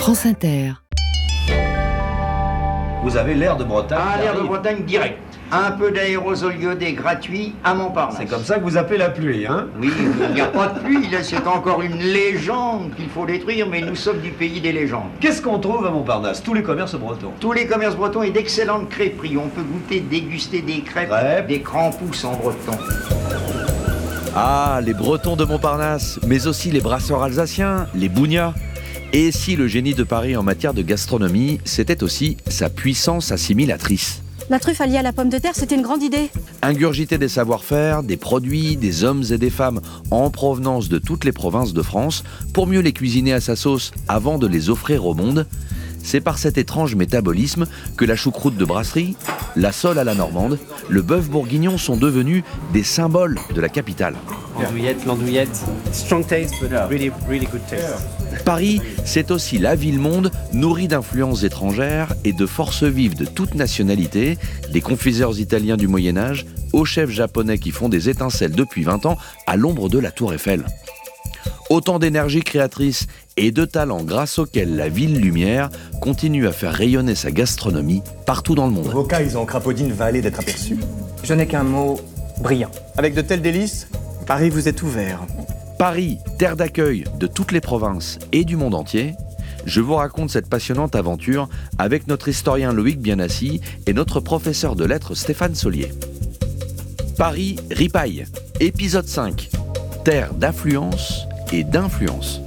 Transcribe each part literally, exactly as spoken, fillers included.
France Inter. Vous avez l'air de Bretagne. Ah, l'air de arrive. Bretagne direct. Un peu d'aérosol iodé gratuit à Montparnasse. C'est comme ça que vous appelez la pluie, hein? Oui, il n'y a pas de pluie, là, c'est encore une légende qu'il faut détruire, mais nous sommes du pays des légendes. Qu'est-ce qu'on trouve à Montparnasse? Tous les commerces bretons. Tous les commerces bretons et d'excellentes crêperies. On peut goûter, déguster des crêpes, Crêpes. des crampousses en breton. Ah, les Bretons de Montparnasse, mais aussi les brasseurs alsaciens, les bougnats. Et si le génie de Paris en matière de gastronomie, c'était aussi sa puissance assimilatrice. La truffe alliée à la pomme de terre, c'était une grande idée. Ingurgiter des savoir-faire, des produits, des hommes et des femmes en provenance de toutes les provinces de France pour mieux les cuisiner à sa sauce avant de les offrir au monde, c'est par cet étrange métabolisme que la choucroute de brasserie, la sole à la normande, le bœuf bourguignon sont devenus des symboles de la capitale. L'andouillette, l'andouillette. Strong taste, but really, really good taste. Paris, c'est aussi la ville-monde nourrie d'influences étrangères et de forces vives de toute nationalité, des confiseurs italiens du Moyen-Âge aux chefs japonais qui font des étincelles depuis vingt ans à l'ombre de la Tour Eiffel. Autant d'énergie créatrice et de talent grâce auquel la ville lumière continue à faire rayonner sa gastronomie partout dans le monde. Vos cailles en crapaudine va aller d'être aperçu. Je n'ai qu'un mot, brillant. Avec de tels délices, Paris vous est ouvert. Paris, terre d'accueil de toutes les provinces et du monde entier, je vous raconte cette passionnante aventure avec notre historien Loïc Bienassi et notre professeur de lettres Stéphane Solier. Paris ripaille, épisode cinq, terre d'affluence et d'influence.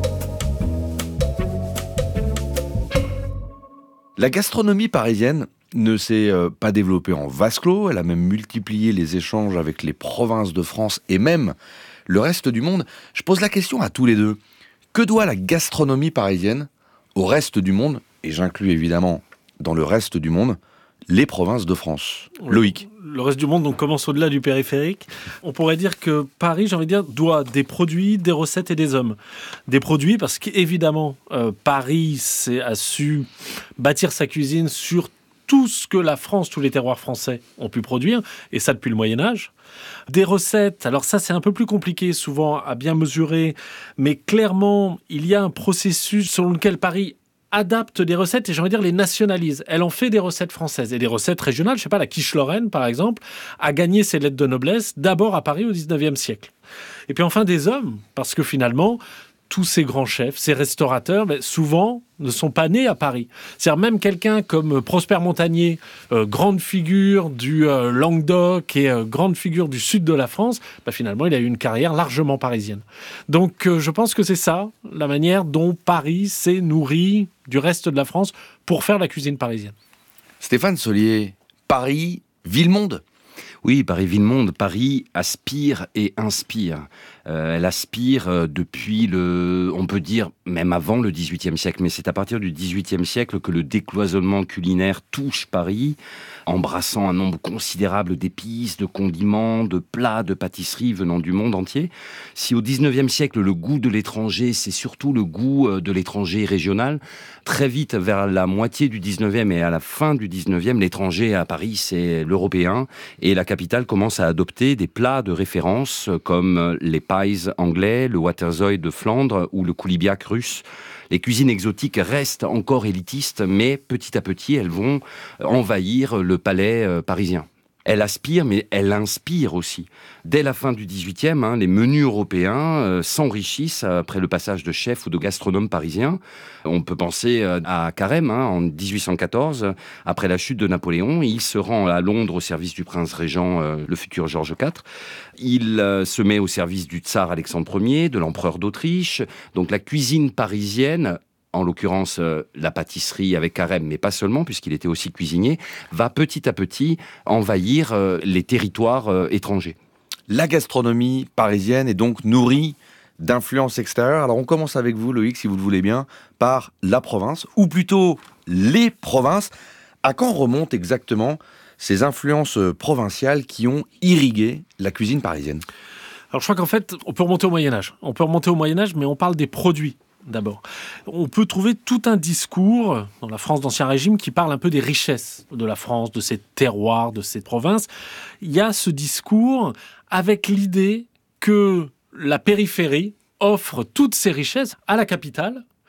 La gastronomie parisienne ne s'est euh, pas développée en vase clos, elle a même multiplié les échanges avec les provinces de France et même le reste du monde. Je pose la question à tous les deux. Que doit la gastronomie parisienne au reste du monde, et j'inclus évidemment dans le reste du monde, les provinces de France? Loïc. Le reste du monde donc, commence au-delà du périphérique. On pourrait dire que Paris, j'ai envie de dire, doit des produits, des recettes et des hommes. Des produits parce qu'évidemment, euh, Paris c'est, a su bâtir sa cuisine sur tout ce que la France, tous les terroirs français ont pu produire, et ça depuis le Moyen-Âge. Des recettes, alors ça c'est un peu plus compliqué souvent à bien mesurer, mais clairement, il y a un processus selon lequel Paris adapte des recettes et j'ai envie de dire les nationalise. Elle en fait des recettes françaises et des recettes régionales. Je sais pas, la quiche lorraine par exemple a gagné ses lettres de noblesse d'abord à Paris au dix-neuvième siècle. Et puis enfin des hommes, parce que finalement tous ces grands chefs, ces restaurateurs, ben, souvent ne sont pas nés à Paris. C'est-à-dire même quelqu'un comme Prosper Montagnier, euh, grande figure du euh, Languedoc et euh, grande figure du sud de la France, ben, finalement il a eu une carrière largement parisienne. Donc euh, je pense que c'est ça, la manière dont Paris s'est nourri du reste de la France pour faire la cuisine parisienne. Stéphane Solier, Paris, ville-monde. Oui, Paris Ville-Monde, Paris aspire et inspire. Euh, elle aspire euh, depuis le, on peut dire même avant le dix-huitième siècle, mais c'est à partir du dix-huitième siècle que le décloisonnement culinaire touche Paris, embrassant un nombre considérable d'épices, de condiments, de plats, de pâtisseries venant du monde entier. Si au dix-neuvième siècle, le goût de l'étranger, c'est surtout le goût de l'étranger régional, très vite, vers la moitié du dix-neuvième et à la fin du dix-neuvième, l'étranger à Paris, c'est l'européen, et la capitale commence à adopter des plats de référence comme les pies anglais, le waterzooi de Flandre ou le koulibiak russe. Les cuisines exotiques restent encore élitistes, mais petit à petit, elles vont envahir le palais parisien. Elle aspire, mais elle inspire aussi. Dès la fin du dix-huitième, hein, les menus européens euh, s'enrichissent après le passage de chefs ou de gastronomes parisiens. On peut penser euh, à Carême, hein, en dix-huit cent quatorze, après la chute de Napoléon. Il se rend à Londres au service du prince régent, euh, le futur Georges quatre. Il euh, se met au service du tsar Alexandre Ier, de l'empereur d'Autriche. Donc la cuisine parisienne, en l'occurrence euh, la pâtisserie avec Carême, mais pas seulement, puisqu'il était aussi cuisinier, va petit à petit envahir euh, les territoires euh, étrangers. La gastronomie parisienne est donc nourrie d'influences extérieures. Alors on commence avec vous, Loïc, si vous le voulez bien, par la province, ou plutôt les provinces. À quand remontent exactement ces influences provinciales qui ont irrigué la cuisine parisienne? Alors je crois qu'en fait, on peut remonter au Moyen-Âge. On peut remonter au Moyen-Âge, mais on parle des produits. D'abord, on peut trouver tout un discours dans la France d'Ancien Régime qui parle un peu des richesses de la France, de ses terroirs, de ses provinces. Il y a ce discours avec l'idée que la périphérie offre toutes ses richesses à la capitale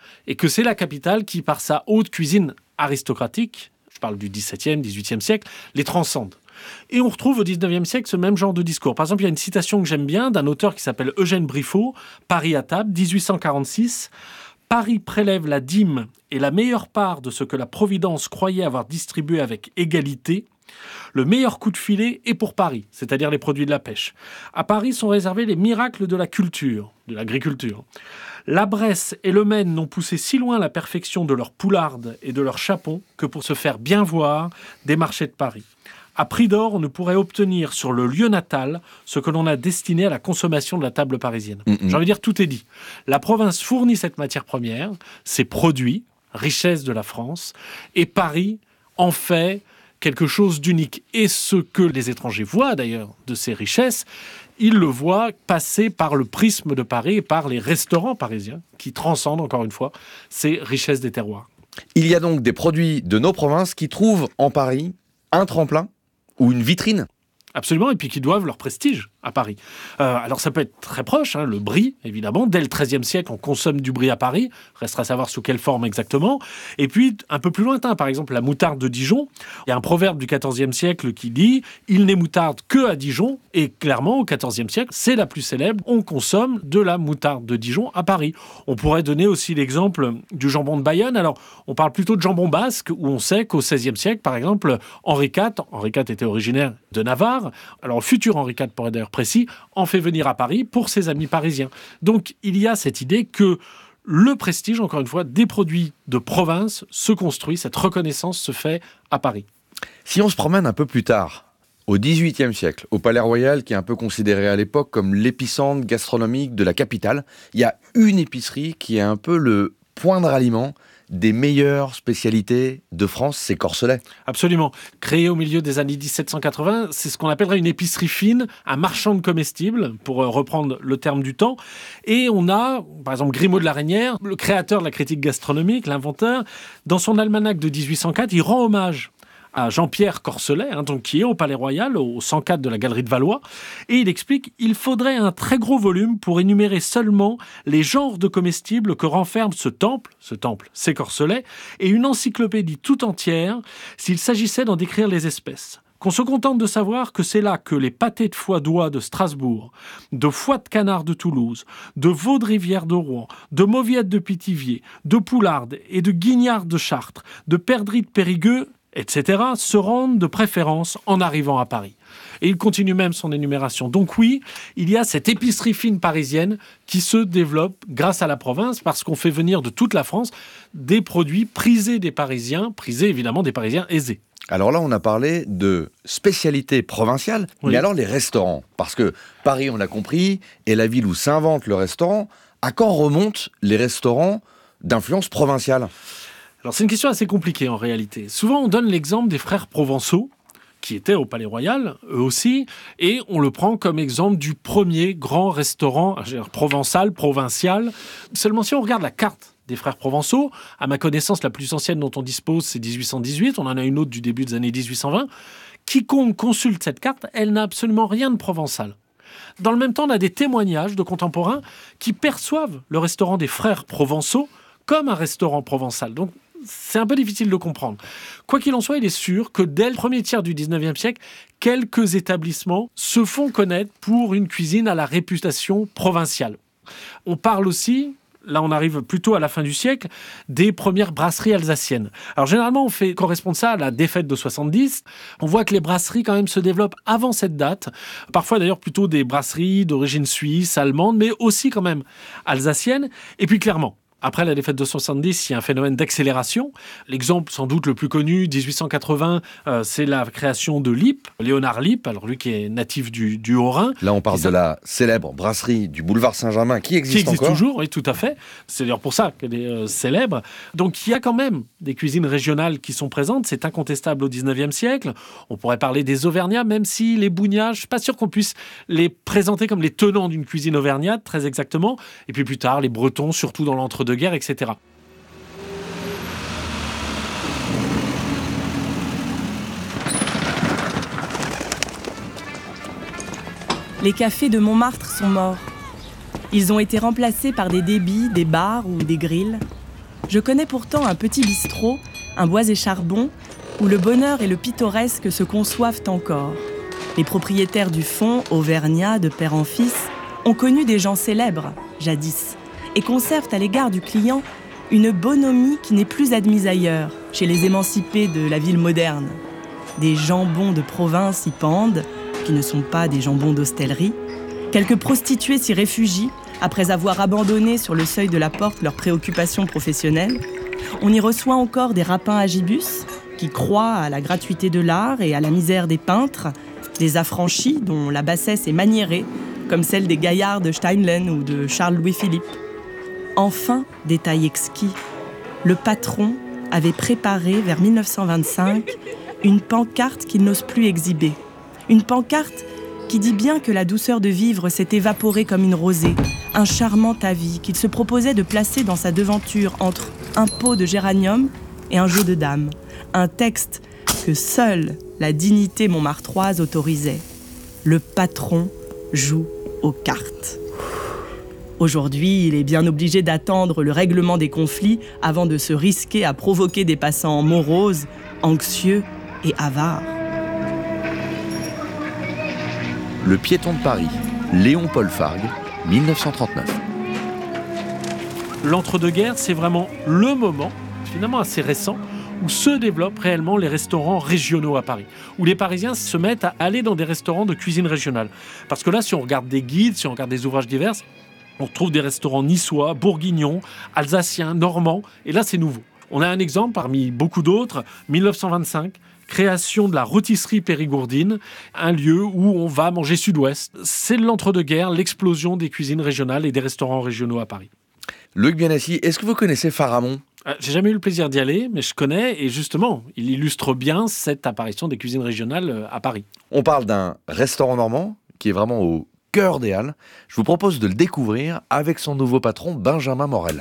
et que c'est la capitale qui, par sa haute cuisine aristocratique, je parle du dix-septième, dix-huitième siècle, les transcende. Et on retrouve au dix-neuvième siècle ce même genre de discours. Par exemple, il y a une citation que j'aime bien d'un auteur qui s'appelle Eugène Briffaut, Paris à table, dix-huit cent quarante-six. « Paris prélève la dîme et la meilleure part de ce que la Providence croyait avoir distribué avec égalité. Le meilleur coup de filet est pour Paris, c'est-à-dire les produits de la pêche. À Paris sont réservés les miracles de la culture, de l'agriculture. La Bresse et le Maine n'ont poussé si loin la perfection de leurs poulardes et de leurs chapons que pour se faire bien voir des marchés de Paris. À prix d'or, on ne pourrait obtenir sur le lieu natal ce que l'on a destiné à la consommation de la table parisienne. Mmh. J'ai envie de dire, tout est dit. La province fournit cette matière première, ces produits, richesse de la France, et Paris en fait quelque chose d'unique. Et ce que les étrangers voient d'ailleurs de ces richesses, ils le voient passer par le prisme de Paris et par les restaurants parisiens qui transcendent, encore une fois, ces richesses des terroirs. Il y a donc des produits de nos provinces qui trouvent en Paris un tremplin ou une vitrine. Absolument, et puis qui doivent leur prestige à Paris. Euh, alors ça peut être très proche, hein, le brie, évidemment. Dès le treizième siècle, on consomme du brie à Paris. Restera à savoir sous quelle forme exactement. Et puis, un peu plus lointain, par exemple, la moutarde de Dijon. Il y a un proverbe du quatorzième siècle qui dit « Il n'est moutarde que à Dijon ». Et clairement, au quatorzième siècle, c'est la plus célèbre. On consomme de la moutarde de Dijon à Paris. On pourrait donner aussi l'exemple du jambon de Bayonne. Alors, on parle plutôt de jambon basque, où on sait qu'au seizième siècle, par exemple, Henri quatre, Henri quatre était originaire de Navarre. Alors, le futur Henri quatre, pour être d'ailleurs précis, en fait venir à Paris pour ses amis parisiens. Donc, il y a cette idée que le prestige, encore une fois, des produits de province se construit, cette reconnaissance se fait à Paris. Si on se promène un peu plus tard, au dix-huitième siècle, au Palais Royal, qui est un peu considéré à l'époque comme l'épicentre gastronomique de la capitale, il y a une épicerie qui est un peu le point de ralliement des meilleures spécialités de France, c'est Corselet. Absolument. Créé au milieu des années dix-sept cent quatre-vingts, c'est ce qu'on appellerait une épicerie fine, un marchand de comestibles, pour reprendre le terme du temps. Et on a, par exemple, Grimaud de la Reynière, le créateur de la critique gastronomique, l'inventeur, dans son almanach de dix-huit cent quatre, il rend hommage à Jean-Pierre Corselet, hein, donc, qui est au Palais Royal, au cent quatre de la Galerie de Valois, et il explique qu'il faudrait un très gros volume pour énumérer seulement les genres de comestibles que renferme ce temple, ce temple, c'est Corselet, et une encyclopédie tout entière s'il s'agissait d'en décrire les espèces. Qu'on se contente de savoir que c'est là que les pâtés de foie d'oie de Strasbourg, de foie de canard de Toulouse, de veau de rivière de Rouen, de mauviettes de Pithiviers, de poularde et de guignard de Chartres, de perdrix de Périgueux, et cetera, se rendent de préférence en arrivant à Paris. Et il continue même son énumération. Donc oui, il y a cette épicerie fine parisienne qui se développe grâce à la province, parce qu'on fait venir de toute la France des produits prisés des Parisiens, prisés évidemment des Parisiens aisés. Alors là, on a parlé de spécialités provinciales, oui. Mais alors les restaurants, parce que Paris, on l'a compris, est la ville où s'invente le restaurant. À quand remontent les restaurants d'influence provinciale ? Alors c'est une question assez compliquée en réalité. Souvent on donne l'exemple des frères Provençaux, qui étaient au Palais Royal, eux aussi, et on le prend comme exemple du premier grand restaurant provençal, provincial. Seulement si on regarde la carte des frères Provençaux, à ma connaissance la plus ancienne dont on dispose c'est dix-huit cent dix-huit, on en a une autre du début des années dix-huit cent vingt, quiconque consulte cette carte, elle n'a absolument rien de provençal. Dans le même temps, on a des témoignages de contemporains qui perçoivent le restaurant des frères Provençaux comme un restaurant provençal. Donc c'est un peu difficile de comprendre. Quoi qu'il en soit, il est sûr que dès le premier tiers du dix-neuvième siècle, quelques établissements se font connaître pour une cuisine à la réputation provinciale. On parle aussi, là on arrive plutôt à la fin du siècle, des premières brasseries alsaciennes. Alors généralement on fait correspondre ça à la défaite de soixante-dix. On voit que les brasseries quand même se développent avant cette date. Parfois d'ailleurs plutôt des brasseries d'origine suisse, allemande, mais aussi quand même alsaciennes. Et puis clairement, après la défaite de soixante-dix, il y a un phénomène d'accélération. L'exemple sans doute le plus connu, dix-huit cent quatre-vingts, euh, c'est la création de Lippe, Léonard Lippe, alors lui qui est natif du, du Haut-Rhin. Là on parle de la célèbre brasserie du boulevard Saint-Germain qui existe, qui existe encore. toujours, oui tout à fait. C'est d'ailleurs pour ça qu'elle est euh, célèbre. Donc il y a quand même des cuisines régionales qui sont présentes, c'est incontestable au dix-neuvième siècle. On pourrait parler des Auvergnats, même si les Bougnats, je ne suis pas sûr qu'on puisse les présenter comme les tenants d'une cuisine auvergnate, très exactement. Et puis plus tard, les Bretons, surtout dans l'entre-deux guerre, et cetera. Les cafés de Montmartre sont morts. Ils ont été remplacés par des débits, des bars ou des grilles. Je connais pourtant un petit bistrot, un bois et charbon, où le bonheur et le pittoresque se conçoivent encore. Les propriétaires du fond, auvergnats de père en fils, ont connu des gens célèbres, jadis, et conservent à l'égard du client une bonhomie qui n'est plus admise ailleurs, chez les émancipés de la ville moderne. Des jambons de province y pendent, qui ne sont pas des jambons d'hostellerie. Quelques prostituées s'y réfugient, après avoir abandonné sur le seuil de la porte leurs préoccupations professionnelles. On y reçoit encore des rapins à gibus, qui croient à la gratuité de l'art et à la misère des peintres, des affranchis dont la bassesse est maniérée, comme celle des gaillards de Steinlen ou de Charles-Louis-Philippe. Enfin, détail exquis, le patron avait préparé vers mille neuf cent vingt-cinq une pancarte qu'il n'ose plus exhiber. Une pancarte qui dit bien que la douceur de vivre s'est évaporée comme une rosée, un charmant avis qu'il se proposait de placer dans sa devanture entre un pot de géranium et un jeu de dames. Un texte que seule la dignité montmartroise autorisait. Le patron joue aux cartes. Aujourd'hui, il est bien obligé d'attendre le règlement des conflits avant de se risquer à provoquer des passants moroses, anxieux et avares. Le piéton de Paris, Léon-Paul Fargue, mille neuf cent trente-neuf. L'entre-deux-guerres, c'est vraiment le moment, finalement assez récent, où se développent réellement les restaurants régionaux à Paris, où les Parisiens se mettent à aller dans des restaurants de cuisine régionale. Parce que là, si on regarde des guides, si on regarde des ouvrages divers, on trouve des restaurants niçois, bourguignons, alsaciens, normands, et là, c'est nouveau. On a un exemple parmi beaucoup d'autres, mille neuf cent vingt-cinq, création de la rôtisserie périgourdine, un lieu où on va manger sud-ouest. C'est l'entre-deux-guerres, l'explosion des cuisines régionales et des restaurants régionaux à Paris. Luc Bianassi, est-ce que vous connaissez Pharamond ? J'ai jamais eu le plaisir d'y aller, mais je connais, et justement, il illustre bien cette apparition des cuisines régionales à Paris. On parle d'un restaurant normand qui est vraiment au cœur des Halles. Je vous propose de le découvrir avec son nouveau patron, Benjamin Morel.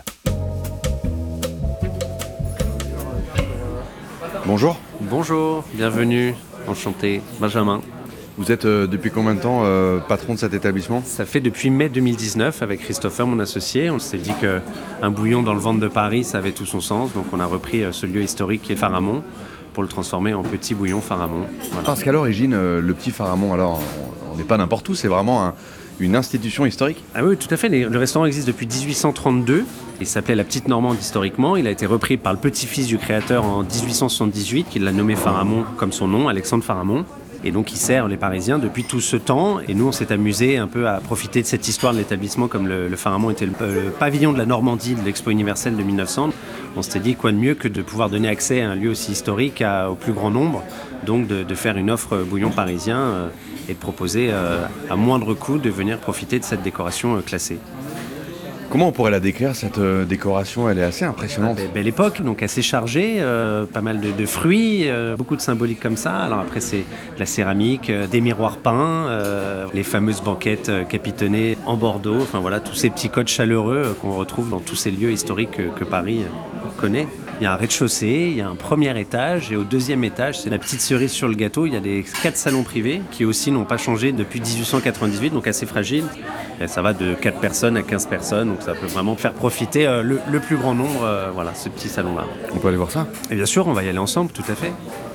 Bonjour. Bonjour, bienvenue, enchanté, Benjamin. Vous êtes euh, depuis combien de temps euh, patron de cet établissement ? Ça fait depuis mai deux mille dix-neuf avec Christopher, mon associé. On s'est dit qu'un bouillon dans le ventre de Paris, ça avait tout son sens. Donc on a repris euh, ce lieu historique qui est Pharamond pour le transformer en petit bouillon Pharamond. Voilà. Parce qu'à l'origine, euh, le petit Pharamond, alors on n'est pas n'importe où, c'est vraiment un, une institution historique. Ah oui, tout à fait. Le restaurant existe depuis dix-huit cent trente-deux. Il s'appelait La Petite Normande historiquement. Il a été repris par le petit-fils du créateur en dix-huit cent soixante-dix-huit, qui l'a nommé Pharamond comme son nom, Alexandre Pharamond. Et donc il sert les Parisiens depuis tout ce temps. Et nous, on s'est amusé un peu à profiter de cette histoire de l'établissement, comme le, le Pharamond était le, le pavillon de la Normandie de l'Expo universelle de mille neuf cents. On s'était dit quoi de mieux que de pouvoir donner accès à un lieu aussi historique à, au plus grand nombre. Donc de, de faire une offre bouillon parisien euh, et de proposer euh, à moindre coût de venir profiter de cette décoration euh, classée. Comment on pourrait la décrire, cette euh, décoration ? Elle est assez impressionnante. Ah, belle époque, donc assez chargée, euh, pas mal de, de fruits, euh, beaucoup de symbolique comme ça. Alors après, c'est de la céramique, euh, des miroirs peints, euh, les fameuses banquettes euh, capitonnées en Bordeaux. Enfin voilà, tous ces petits codes chaleureux euh, qu'on retrouve dans tous ces lieux historiques que, que Paris euh, connaît. Il y a un rez-de-chaussée, il y a un premier étage, et au deuxième étage, c'est la petite cerise sur le gâteau, il y a des quatre salons privés qui aussi n'ont pas changé depuis dix-huit cent quatre-vingt-dix-huit, donc assez fragiles. Et ça va de quatre personnes à quinze personnes, donc ça peut vraiment faire profiter euh, le, le plus grand nombre, euh, voilà, ce petit salon-là. On peut aller voir ça ? Et bien sûr, on va y aller ensemble, tout à fait.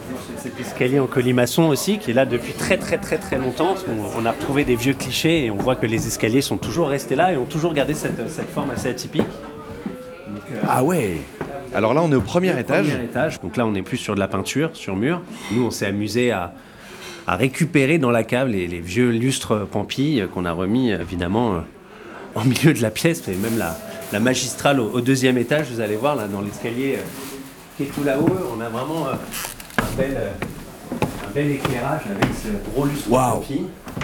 Cet escalier en colimaçon aussi, qui est là depuis très très très très longtemps. On, on a retrouvé des vieux clichés et on voit que les escaliers sont toujours restés là et ont toujours gardé cette, cette forme assez atypique. Donc, euh, ah ouais ! Alors là, on est au premier au étage. Premier étage. Donc là, on n'est plus sur de la peinture, sur mur. Nous, on s'est amusé à, à récupérer dans la cave les, les vieux lustres Pampille qu'on a remis, évidemment, en milieu de la pièce. Et même la, la magistrale au, au deuxième étage, vous allez voir, là, dans l'escalier euh, qui est tout là-haut, on a vraiment euh, un, bel, euh, un bel éclairage avec ce gros lustre wow. Pampille.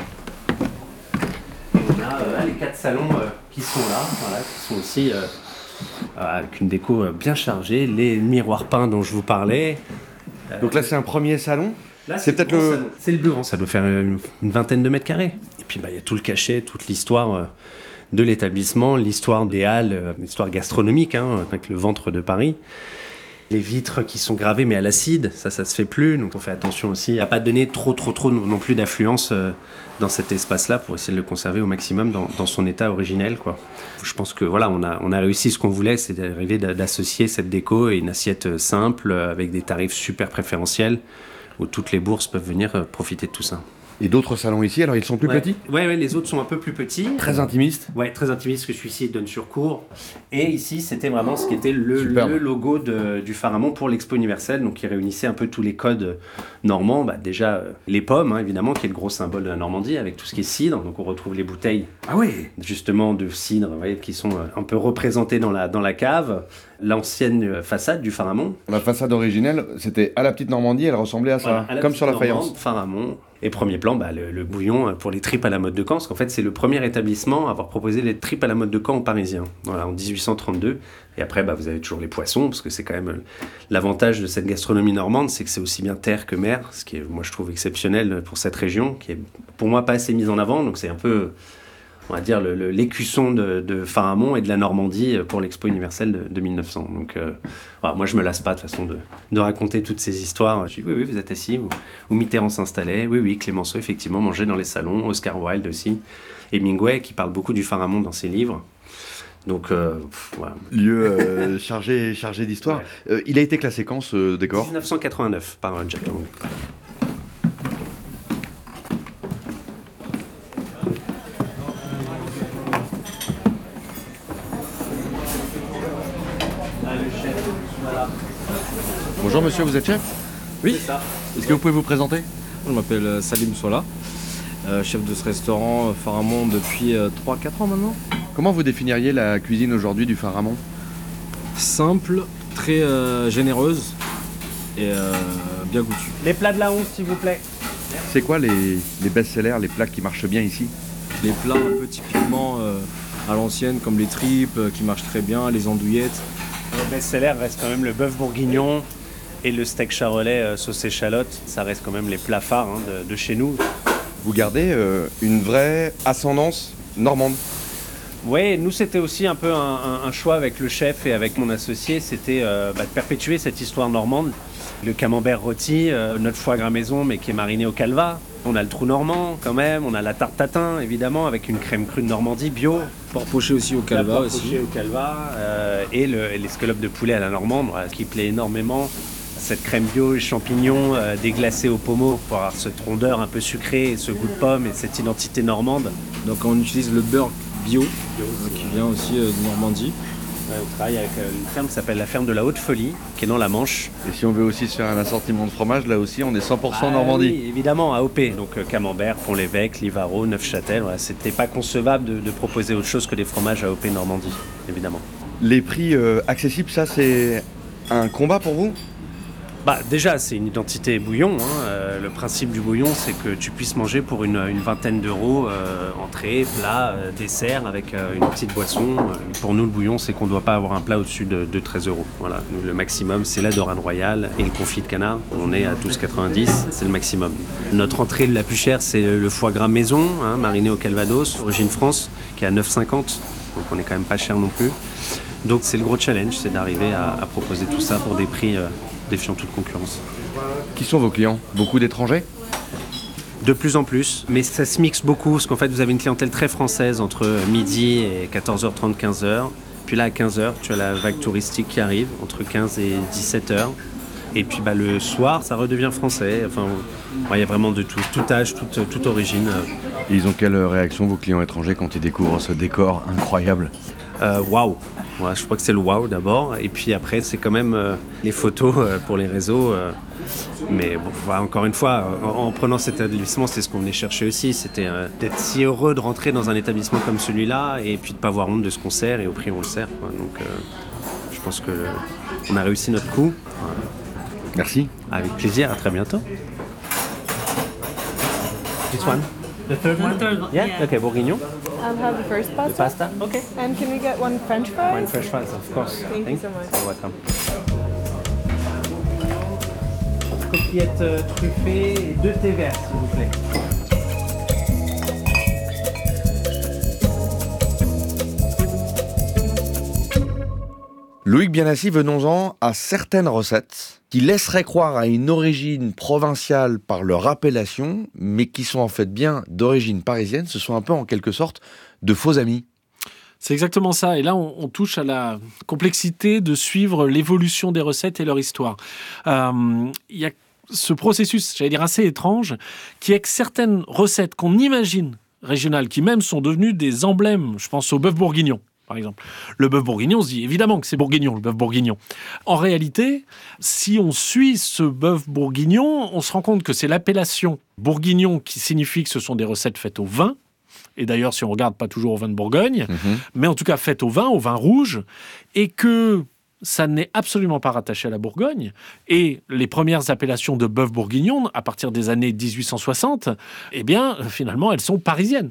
Et on a euh, les quatre salons euh, qui sont là, voilà, qui sont aussi... Euh, avec une déco bien chargée, les miroirs peints dont je vous parlais. Donc là, c'est un premier salon. Là, c'est, c'est peut-être le... Salon. C'est le bureau, ça doit faire une, une vingtaine de mètres carrés. Et puis, bah, il y a tout le cachet, toute l'histoire de l'établissement, l'histoire des halles, l'histoire gastronomique, hein, avec le ventre de Paris. Les vitres qui sont gravées mais à l'acide, ça, ça se fait plus. Donc on fait attention aussi à pas donner trop, trop, trop non plus d'affluence euh, dans cet espace-là pour essayer de le conserver au maximum dans, dans son état originel, quoi. Je pense que voilà, on a, on a réussi ce qu'on voulait, c'est d'arriver d'associer cette déco et une assiette simple avec des tarifs super préférentiels où toutes les bourses peuvent venir profiter de tout ça. Et d'autres salons ici, alors ils sont plus ouais. petits ? Ouais, ouais, les autres sont un peu plus petits. Très intimistes ? Ouais, très intimistes, que celui-ci donne sur cours. Et ici, c'était vraiment ce qui était le, le logo de, du Pharamond pour l'Expo universelle, donc qui réunissait un peu tous les codes normands. Bah, déjà, euh, les pommes, hein, évidemment, qui est le gros symbole de la Normandie, avec tout ce qui est cidre. Donc on retrouve les bouteilles, ah ouais. justement, de cidre, vous voyez, qui sont euh, un peu représentées dans la, dans la cave. L'ancienne façade du Pharamond. La façade originelle, c'était à la petite Normandie, elle ressemblait à ça, voilà, à comme sur la faïence. Pharamond. Et premier plan, bah, le, le bouillon pour les tripes à la mode de Caen, parce qu'en fait c'est le premier établissement à avoir proposé les tripes à la mode de Caen aux Parisiens, voilà, en dix-huit cent trente-deux. Et après, bah, vous avez toujours les poissons, parce que c'est quand même l'avantage de cette gastronomie normande, c'est que c'est aussi bien terre que mer, ce qui est, moi je trouve exceptionnel pour cette région, qui est pour moi pas assez mise en avant, donc c'est un peu, on va dire, le, le, l'écusson de, de Pharamond et de la Normandie pour l'Expo universelle de, de mille neuf cents. Donc, euh, voilà, moi, je me lasse pas de toute façon de, de raconter toutes ces histoires. Je dis, oui, oui, vous êtes assis, où, où Mitterrand s'installait. Oui, oui, Clémenceau, effectivement, mangeait dans les salons. Oscar Wilde aussi. Hemingway, qui parle beaucoup du Pharamond dans ses livres. Donc, euh, pff, voilà. Lieu euh, chargé, chargé d'histoire. Ouais. Euh, il a été classé quand, ce décor ? dix-neuf cent quatre-vingt-neuf, par Jack Lang. Bonjour monsieur, vous êtes chef ? Oui. C'est ça. Est-ce que vous pouvez vous présenter ? Je m'appelle Salim Sola, euh, chef de ce restaurant Pharamond depuis euh, trois quatre ans maintenant. Comment vous définiriez la cuisine aujourd'hui du Pharamond ? Simple, très euh, généreuse et euh, bien goûtue. Les plats de la honte, s'il vous plaît. C'est quoi les, les best-sellers, les plats qui marchent bien ici ? Les plats un peu typiquement euh, à l'ancienne, comme les tripes euh, qui marchent très bien, les andouillettes. Le best-seller reste quand même le bœuf bourguignon et le steak charolais euh, sauce échalote. Ça reste quand même les plats phares hein, de, de chez nous. Vous gardez euh, une vraie ascendance normande ? Oui, nous c'était aussi un peu un, un, un choix avec le chef et avec mon associé, c'était euh, bah, de perpétuer cette histoire normande. Le camembert rôti, euh, notre foie gras maison mais qui est mariné au calva. On a le trou normand quand même, on a la tarte tatin évidemment avec une crème crue de Normandie bio. Porc poché aussi au calva porc aussi. poché au calva euh, et, le, et les scalopes de poulet à la normande, voilà, qui plaît énormément. Cette crème bio et champignons euh, déglacés au pommeau pour avoir cette rondeur un peu sucrée et ce goût de pomme et cette identité normande. Donc on utilise le beurre bio, bio euh, qui vient aussi euh, de Normandie. Ouais, on travaille avec euh, une ferme qui s'appelle la ferme de la Haute-Folie, qui est dans la Manche. Et si on veut aussi se faire un assortiment de fromage, là aussi on est cent pour cent ah, Normandie. Oui, évidemment, A O P. Donc euh, camembert, Pont-l'Évêque, Livaro, Neufchâtel. Voilà, c'était pas concevable de, de proposer autre chose que des fromages A O P Normandie, évidemment. Les prix euh, accessibles, ça c'est un combat pour vous ? Bah, déjà, c'est une identité bouillon. Hein. Euh, le principe du bouillon, c'est que tu puisses manger pour une, une vingtaine d'euros, euh, entrée, plat, euh, dessert, avec euh, une petite boisson. Euh, pour nous, le bouillon, c'est qu'on ne doit pas avoir un plat au-dessus de, de treize euros. Voilà. Nous, le maximum, c'est la dorade royale et le confit de canard. On est à douze quatre-vingt-dix, c'est le maximum. Notre entrée la plus chère, c'est le foie gras maison, hein, mariné au Calvados, origine France, qui est à neuf cinquante. Donc on n'est quand même pas cher non plus. Donc c'est le gros challenge, c'est d'arriver à, à proposer tout ça pour des prix euh, défiant toute concurrence. Qui sont vos clients ? Beaucoup d'étrangers ? De plus en plus, mais ça se mixe beaucoup, parce qu'en fait vous avez une clientèle très française entre midi et quatorze heures trente, quinze heures. Puis là à quinze heures, tu as la vague touristique qui arrive, entre quinze et dix-sept heures. Et puis bah, le soir, ça redevient français. Enfin, il y a vraiment de tout, tout âge, toute, toute origine. Et ils ont quelle réaction, vos clients étrangers, quand ils découvrent ce décor incroyable ? Euh, waouh! Ouais, je crois que c'est le waouh d'abord, et puis après c'est quand même euh, les photos euh, pour les réseaux. Euh, mais bon, voilà, encore une fois, en, en prenant cet établissement, c'est ce qu'on venait chercher aussi, c'était euh, d'être si heureux de rentrer dans un établissement comme celui-là, et puis de ne pas avoir honte de ce qu'on sert et au prix où on le sert. Quoi. Donc, euh, je pense que le, on a réussi notre coup. Voilà. Merci. Avec plaisir. À très bientôt. This one. The third one? The third one. Yeah? yeah. Okay, bourguignon. I'll have the first pasta. The pasta? Okay. And can we get one French fries? One French fries, of course. Thank, Thank you so much. You're welcome. Coquillettes euh, truffées et deux thés verts, s'il vous plaît. Loïc Bianassi, venons-en à certaines recettes qui laisseraient croire à une origine provinciale par leur appellation, mais qui sont en fait bien d'origine parisienne. Ce sont un peu en quelque sorte de faux amis. C'est exactement ça. Et là, on, on touche à la complexité de suivre l'évolution des recettes et leur histoire. Euh, il y a ce processus, j'allais dire assez étrange, qui est que certaines recettes qu'on imagine régionales, qui même sont devenues des emblèmes, je pense au bœuf bourguignon, par exemple. Le bœuf bourguignon, on se dit évidemment que c'est bourguignon, le bœuf bourguignon. En réalité, si on suit ce bœuf bourguignon, on se rend compte que c'est l'appellation bourguignon qui signifie que ce sont des recettes faites au vin. Et d'ailleurs, si on regarde, pas toujours au vin de Bourgogne, mmh. mais en tout cas faites au vin, au vin rouge, et que ça n'est absolument pas rattaché à la Bourgogne. Et les premières appellations de bœuf bourguignon, à partir des années dix-huit cent soixante, eh bien, finalement, elles sont parisiennes.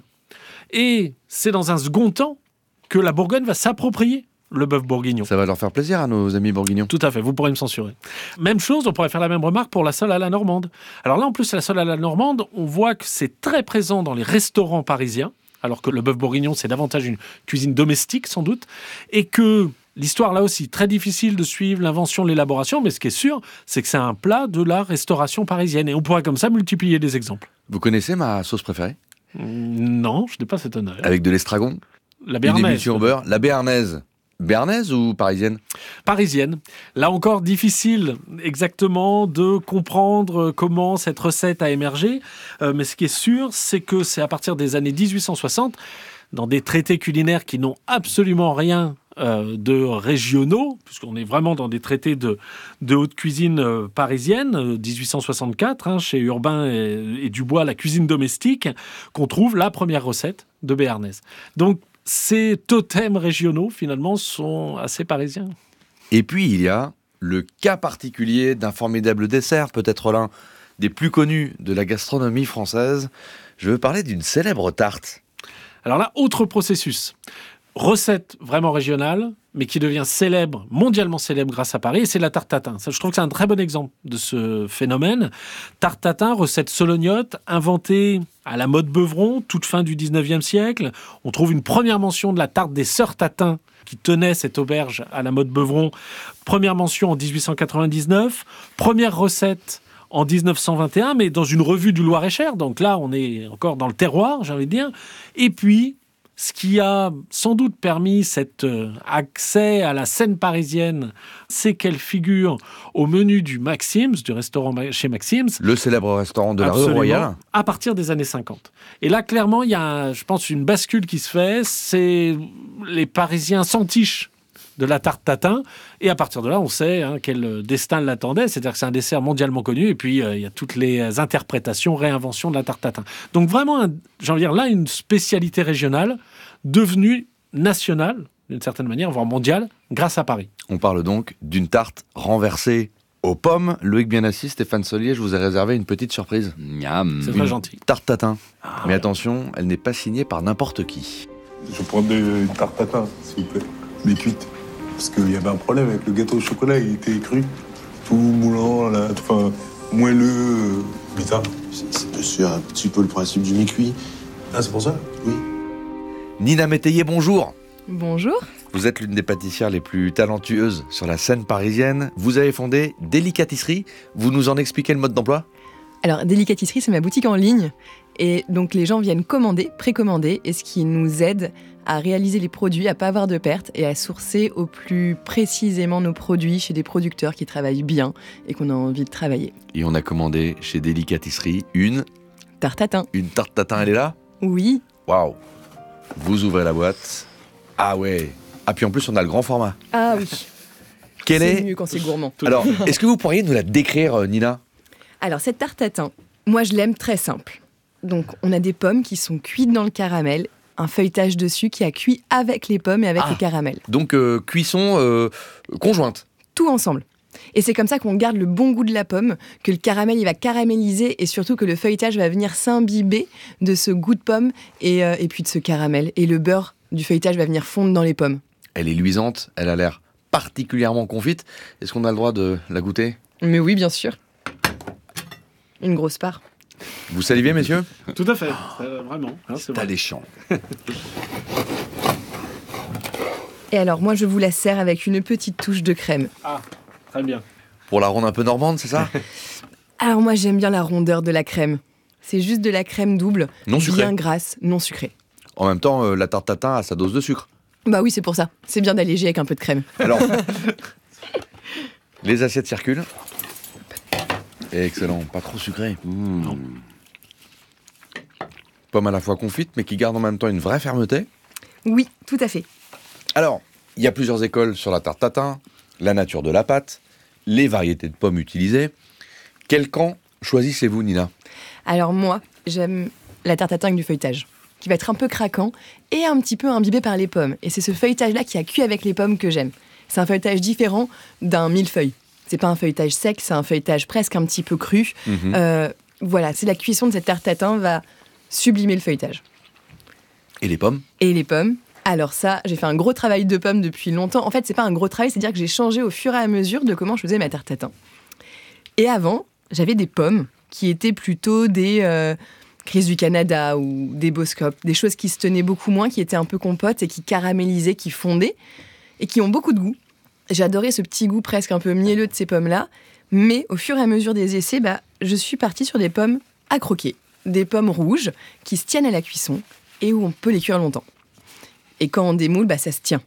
Et c'est dans un second temps que la Bourgogne va s'approprier le bœuf bourguignon. Ça va leur faire plaisir à nos amis bourguignons. Tout à fait, vous pourrez me censurer. Même chose, on pourrait faire la même remarque pour la sole à la normande. Alors là, en plus, la sole à la normande, on voit que c'est très présent dans les restaurants parisiens, alors que le bœuf bourguignon, c'est davantage une cuisine domestique, sans doute, et que l'histoire, là aussi, très difficile de suivre l'invention, l'élaboration, mais ce qui est sûr, c'est que c'est un plat de la restauration parisienne. Et on pourrait comme ça multiplier les exemples. Vous connaissez ma sauce préférée ? Non, je n'ai pas cet honneur. Avec de l'estragon ? La béarnaise. Une émulsion au beurre. La béarnaise. Béarnaise ou parisienne ? Parisienne. Là encore, difficile exactement de comprendre comment cette recette a émergé. Euh, mais ce qui est sûr, c'est que c'est à partir des années dix-huit cent soixante, dans des traités culinaires qui n'ont absolument rien euh, de régionaux, puisqu'on est vraiment dans des traités de, de haute cuisine euh, parisienne, euh, dix-huit cent soixante-quatre, hein, chez Urbain et, et Dubois, la cuisine domestique, qu'on trouve la première recette de béarnaise. Donc, ces totems régionaux, finalement, sont assez parisiens. Et puis, il y a le cas particulier d'un formidable dessert, peut-être l'un des plus connus de la gastronomie française. Je veux parler d'une célèbre tarte. Alors là, autre processus. Recette vraiment régionale, mais qui devient célèbre, mondialement célèbre grâce à Paris, et c'est la tarte tatin. Ça, je trouve que c'est un très bon exemple de ce phénomène. Tarte tatin, recette solognote, inventée à la mode Beuvron, toute fin du dix-neuvième siècle. On trouve une première mention de la tarte des sœurs Tatin, qui tenait cette auberge à la mode Beuvron. Première mention en dix-huit cent quatre-vingt-dix-neuf. Première recette en dix-neuf cent vingt et un, mais dans une revue du Loir-et-Cher. Donc là, on est encore dans le terroir, j'ai envie de dire. Et puis, ce qui a sans doute permis cet euh, accès à la scène parisienne, c'est qu'elle figure au menu du Maxim's, du restaurant chez Maxim's. Le célèbre restaurant de la rue Royale. À partir des années cinquante. Et là, clairement, il y a, je pense, une bascule qui se fait. C'est les Parisiens s'entichent de la tarte tatin. Et à partir de là, on sait hein, quel destin l'attendait. C'est-à-dire que c'est un dessert mondialement connu. Et puis, euh, il y a toutes les interprétations, réinventions de la tarte tatin. Donc vraiment, un, j'ai envie de dire, là, une spécialité régionale devenue nationale, d'une certaine manière, voire mondiale, grâce à Paris. On parle donc d'une tarte renversée aux pommes. Loïc Bianassi, Stéphane Solier, je vous ai réservé une petite surprise. Miam. C'est très gentil. Tarte tatin. Ah, Mais attention, elle n'est pas signée par n'importe qui. Je prendrais une tarte tatin, s'il vous plaît, mais cuite. Parce qu'il y avait un problème avec le gâteau au chocolat, il était cru, tout moulant, là, enfin, moelleux, euh, bizarre. C'est bien sûr un petit peu le principe du mi-cuit. Ah, c'est pour ça ? Oui. Nina Métayer, bonjour. Bonjour. Vous êtes l'une des pâtissières les plus talentueuses sur la scène parisienne. Vous avez fondé Délicatisserie. Vous nous en expliquez le mode d'emploi ? Alors, Délicatisserie, c'est ma boutique en ligne. Et donc, les gens viennent commander, précommander, et ce qui nous aide à réaliser les produits, à ne pas avoir de pertes et à sourcer au plus précisément nos produits chez des producteurs qui travaillent bien et qu'on a envie de travailler. Et on a commandé chez Délicatisserie une... Tarte tatin. Une tarte tatin, elle est là ? Oui. Waouh. Vous ouvrez la boîte. Ah ouais. Ah puis en plus, on a le grand format. Ah oui. Quel c'est est... mieux quand c'est gourmand. Alors, est-ce que vous pourriez nous la décrire, Nina ? Alors, cette tarte tatin, moi, je l'aime très simple. Donc, on a des pommes qui sont cuites dans le caramel, un feuilletage dessus qui a cuit avec les pommes et avec ah, le caramel. Donc, euh, cuisson euh, conjointe. Tout ensemble. Et c'est comme ça qu'on garde le bon goût de la pomme, que le caramel il va caraméliser et surtout que le feuilletage va venir s'imbiber de ce goût de pomme et, euh, et puis de ce caramel. Et le beurre du feuilletage va venir fondre dans les pommes. Elle est luisante, elle a l'air particulièrement confite. Est-ce qu'on a le droit de la goûter ? Mais oui, bien sûr. Une grosse part. Vous salivez, messieurs ? Tout à fait, euh, vraiment. Hein, c'est alléchant. Et alors, moi, je vous la sers avec une petite touche de crème. Ah, très bien. Pour la ronde un peu normande, c'est ça? Alors, moi, j'aime bien la rondeur de la crème. C'est juste de la crème double, Non sucrée. bien grasse, non sucrée. En même temps, euh, la tarte tatin a sa dose de sucre. Bah oui, c'est pour ça. C'est bien d'alléger avec un peu de crème. Alors, les assiettes circulent. Excellent, pas trop sucré. Mmh. Pomme à la fois confite, mais qui garde en même temps une vraie fermeté. Oui, tout à fait. Alors, il y a plusieurs écoles sur la tarte tatin, la nature de la pâte, les variétés de pommes utilisées. Quel camp choisissez-vous, Nina? Alors moi, j'aime la tarte tatin avec du feuilletage, qui va être un peu craquant et un petit peu imbibé par les pommes. Et c'est ce feuilletage-là qui a cuit avec les pommes que j'aime. C'est un feuilletage différent d'un millefeuille. C'est pas un feuilletage sec, c'est un feuilletage presque un petit peu cru. Mmh. Euh, voilà, c'est la cuisson de cette tarte tatin va sublimer le feuilletage. Et les pommes? Et les pommes. Alors ça, j'ai fait un gros travail de pommes depuis longtemps. En fait, c'est pas un gros travail, c'est-à-dire que j'ai changé au fur et à mesure de comment je faisais ma tarte tatin. Et avant, j'avais des pommes qui étaient plutôt des euh, Crises du Canada ou des Boscop, des choses qui se tenaient beaucoup moins, qui étaient un peu compotes et qui caramélisaient, qui fondaient et qui ont beaucoup de goût. J'adorais ce petit goût presque un peu mielleux de ces pommes-là, mais au fur et à mesure des essais, bah, je suis partie sur des pommes à croquer, des pommes rouges qui se tiennent à la cuisson et où on peut les cuire longtemps. Et quand on démoule, bah, ça se tient.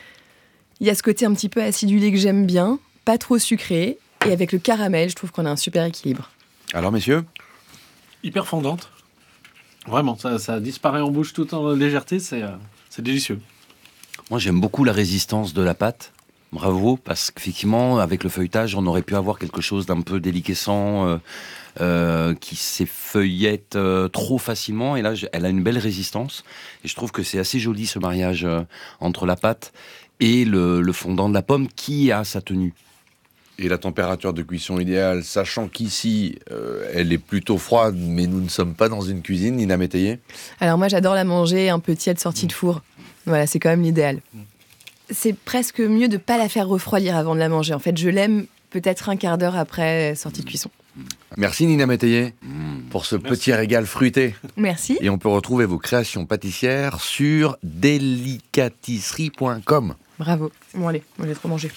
Il y a ce côté un petit peu acidulé que j'aime bien, pas trop sucré, et avec le caramel, je trouve qu'on a un super équilibre. Alors, messieurs? Hyper fondante. Vraiment, ça, ça disparaît en bouche tout en légèreté, c'est, euh, c'est délicieux. Moi, j'aime beaucoup la résistance de la pâte. Bravo, parce qu'effectivement, avec le feuilletage, on aurait pu avoir quelque chose d'un peu déliquescent, euh, euh, qui s'effeuillette euh, trop facilement. Et là, elle a une belle résistance. Et je trouve que c'est assez joli, ce mariage euh, entre la pâte et le, le fondant de la pomme, qui a sa tenue. Et la température de cuisson idéale, sachant qu'ici, euh, elle est plutôt froide, mais nous ne sommes pas dans une cuisine, Nina Métayer? Alors moi, j'adore la manger un peu tiède sortie de four. Voilà, c'est quand même l'idéal. C'est presque mieux de ne pas la faire refroidir avant de la manger. En fait, je l'aime peut-être un quart d'heure après sortie de cuisson. Merci Nina Métayer pour ce Merci. petit régal fruité. Merci. Et on peut retrouver vos créations pâtissières sur delicatisserie point com. Bravo. Bon allez, moi j'ai trop mangé.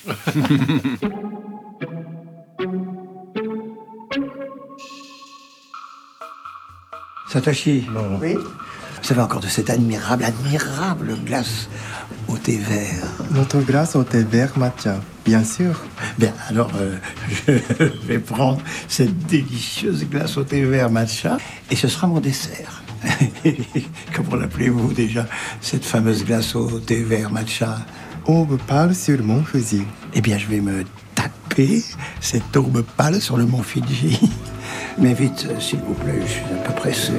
Satoshi, Oui. vous avez encore de cette admirable, admirable glace au thé vert. Notre glace au thé vert matcha, bien sûr. Bien, alors euh, je vais prendre cette délicieuse glace au thé vert matcha et ce sera mon dessert. Comment l'appelez-vous déjà, cette fameuse glace au thé vert matcha? Aube pâle sur mon fusil. Eh bien, je vais me taper cette aube pâle sur le mont Fidji. Mais vite, s'il vous plaît, je suis un peu pressé.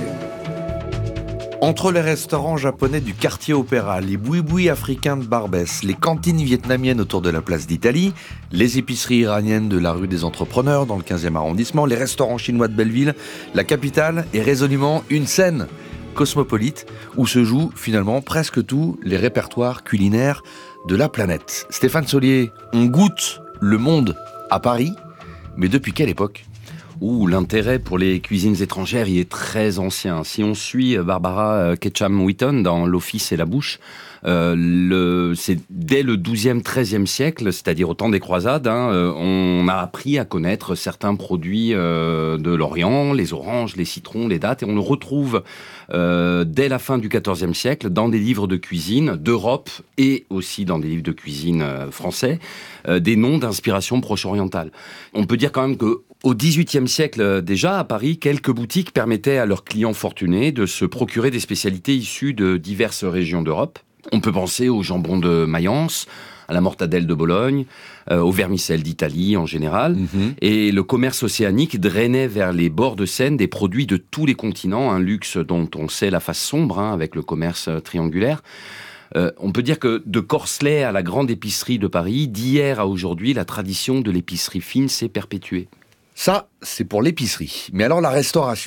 Entre les restaurants japonais du quartier Opéra, les boui-boui africains de Barbès, les cantines vietnamiennes autour de la place d'Italie, les épiceries iraniennes de la rue des Entrepreneurs dans le quinzième arrondissement, les restaurants chinois de Belleville, la capitale est résolument une scène cosmopolite où se jouent finalement presque tous les répertoires culinaires de la planète. Stéphane Solier, on goûte le monde à Paris, mais depuis quelle époque ? Ouh, l'intérêt pour les cuisines étrangères, il est très ancien. Si on suit Barbara Ketcham-Wheaton dans L'Office et la bouche, euh, le, c'est dès le douzième, treizième siècle, c'est-à-dire au temps des croisades, hein, euh, on a appris à connaître certains produits euh, de l'Orient, les oranges, les citrons, les dattes, et on le retrouve euh, dès la fin du quatorzième siècle dans des livres de cuisine d'Europe et aussi dans des livres de cuisine euh, français, euh, des noms d'inspiration proche-orientale. On peut dire quand même que au dix-huitième siècle déjà, à Paris, quelques boutiques permettaient à leurs clients fortunés de se procurer des spécialités issues de diverses régions d'Europe. On peut penser au jambon de Mayence, à la mortadelle de Bologne, euh, au vermicelle d'Italie en général. Mm-hmm. Et le commerce océanique drainait vers les bords de Seine des produits de tous les continents, un luxe dont on sait la face sombre hein, avec le commerce triangulaire. Euh, on peut dire que de Corselet à la grande épicerie de Paris, d'hier à aujourd'hui, la tradition de l'épicerie fine s'est perpétuée. Ça, c'est pour l'épicerie. Mais alors la restauration ?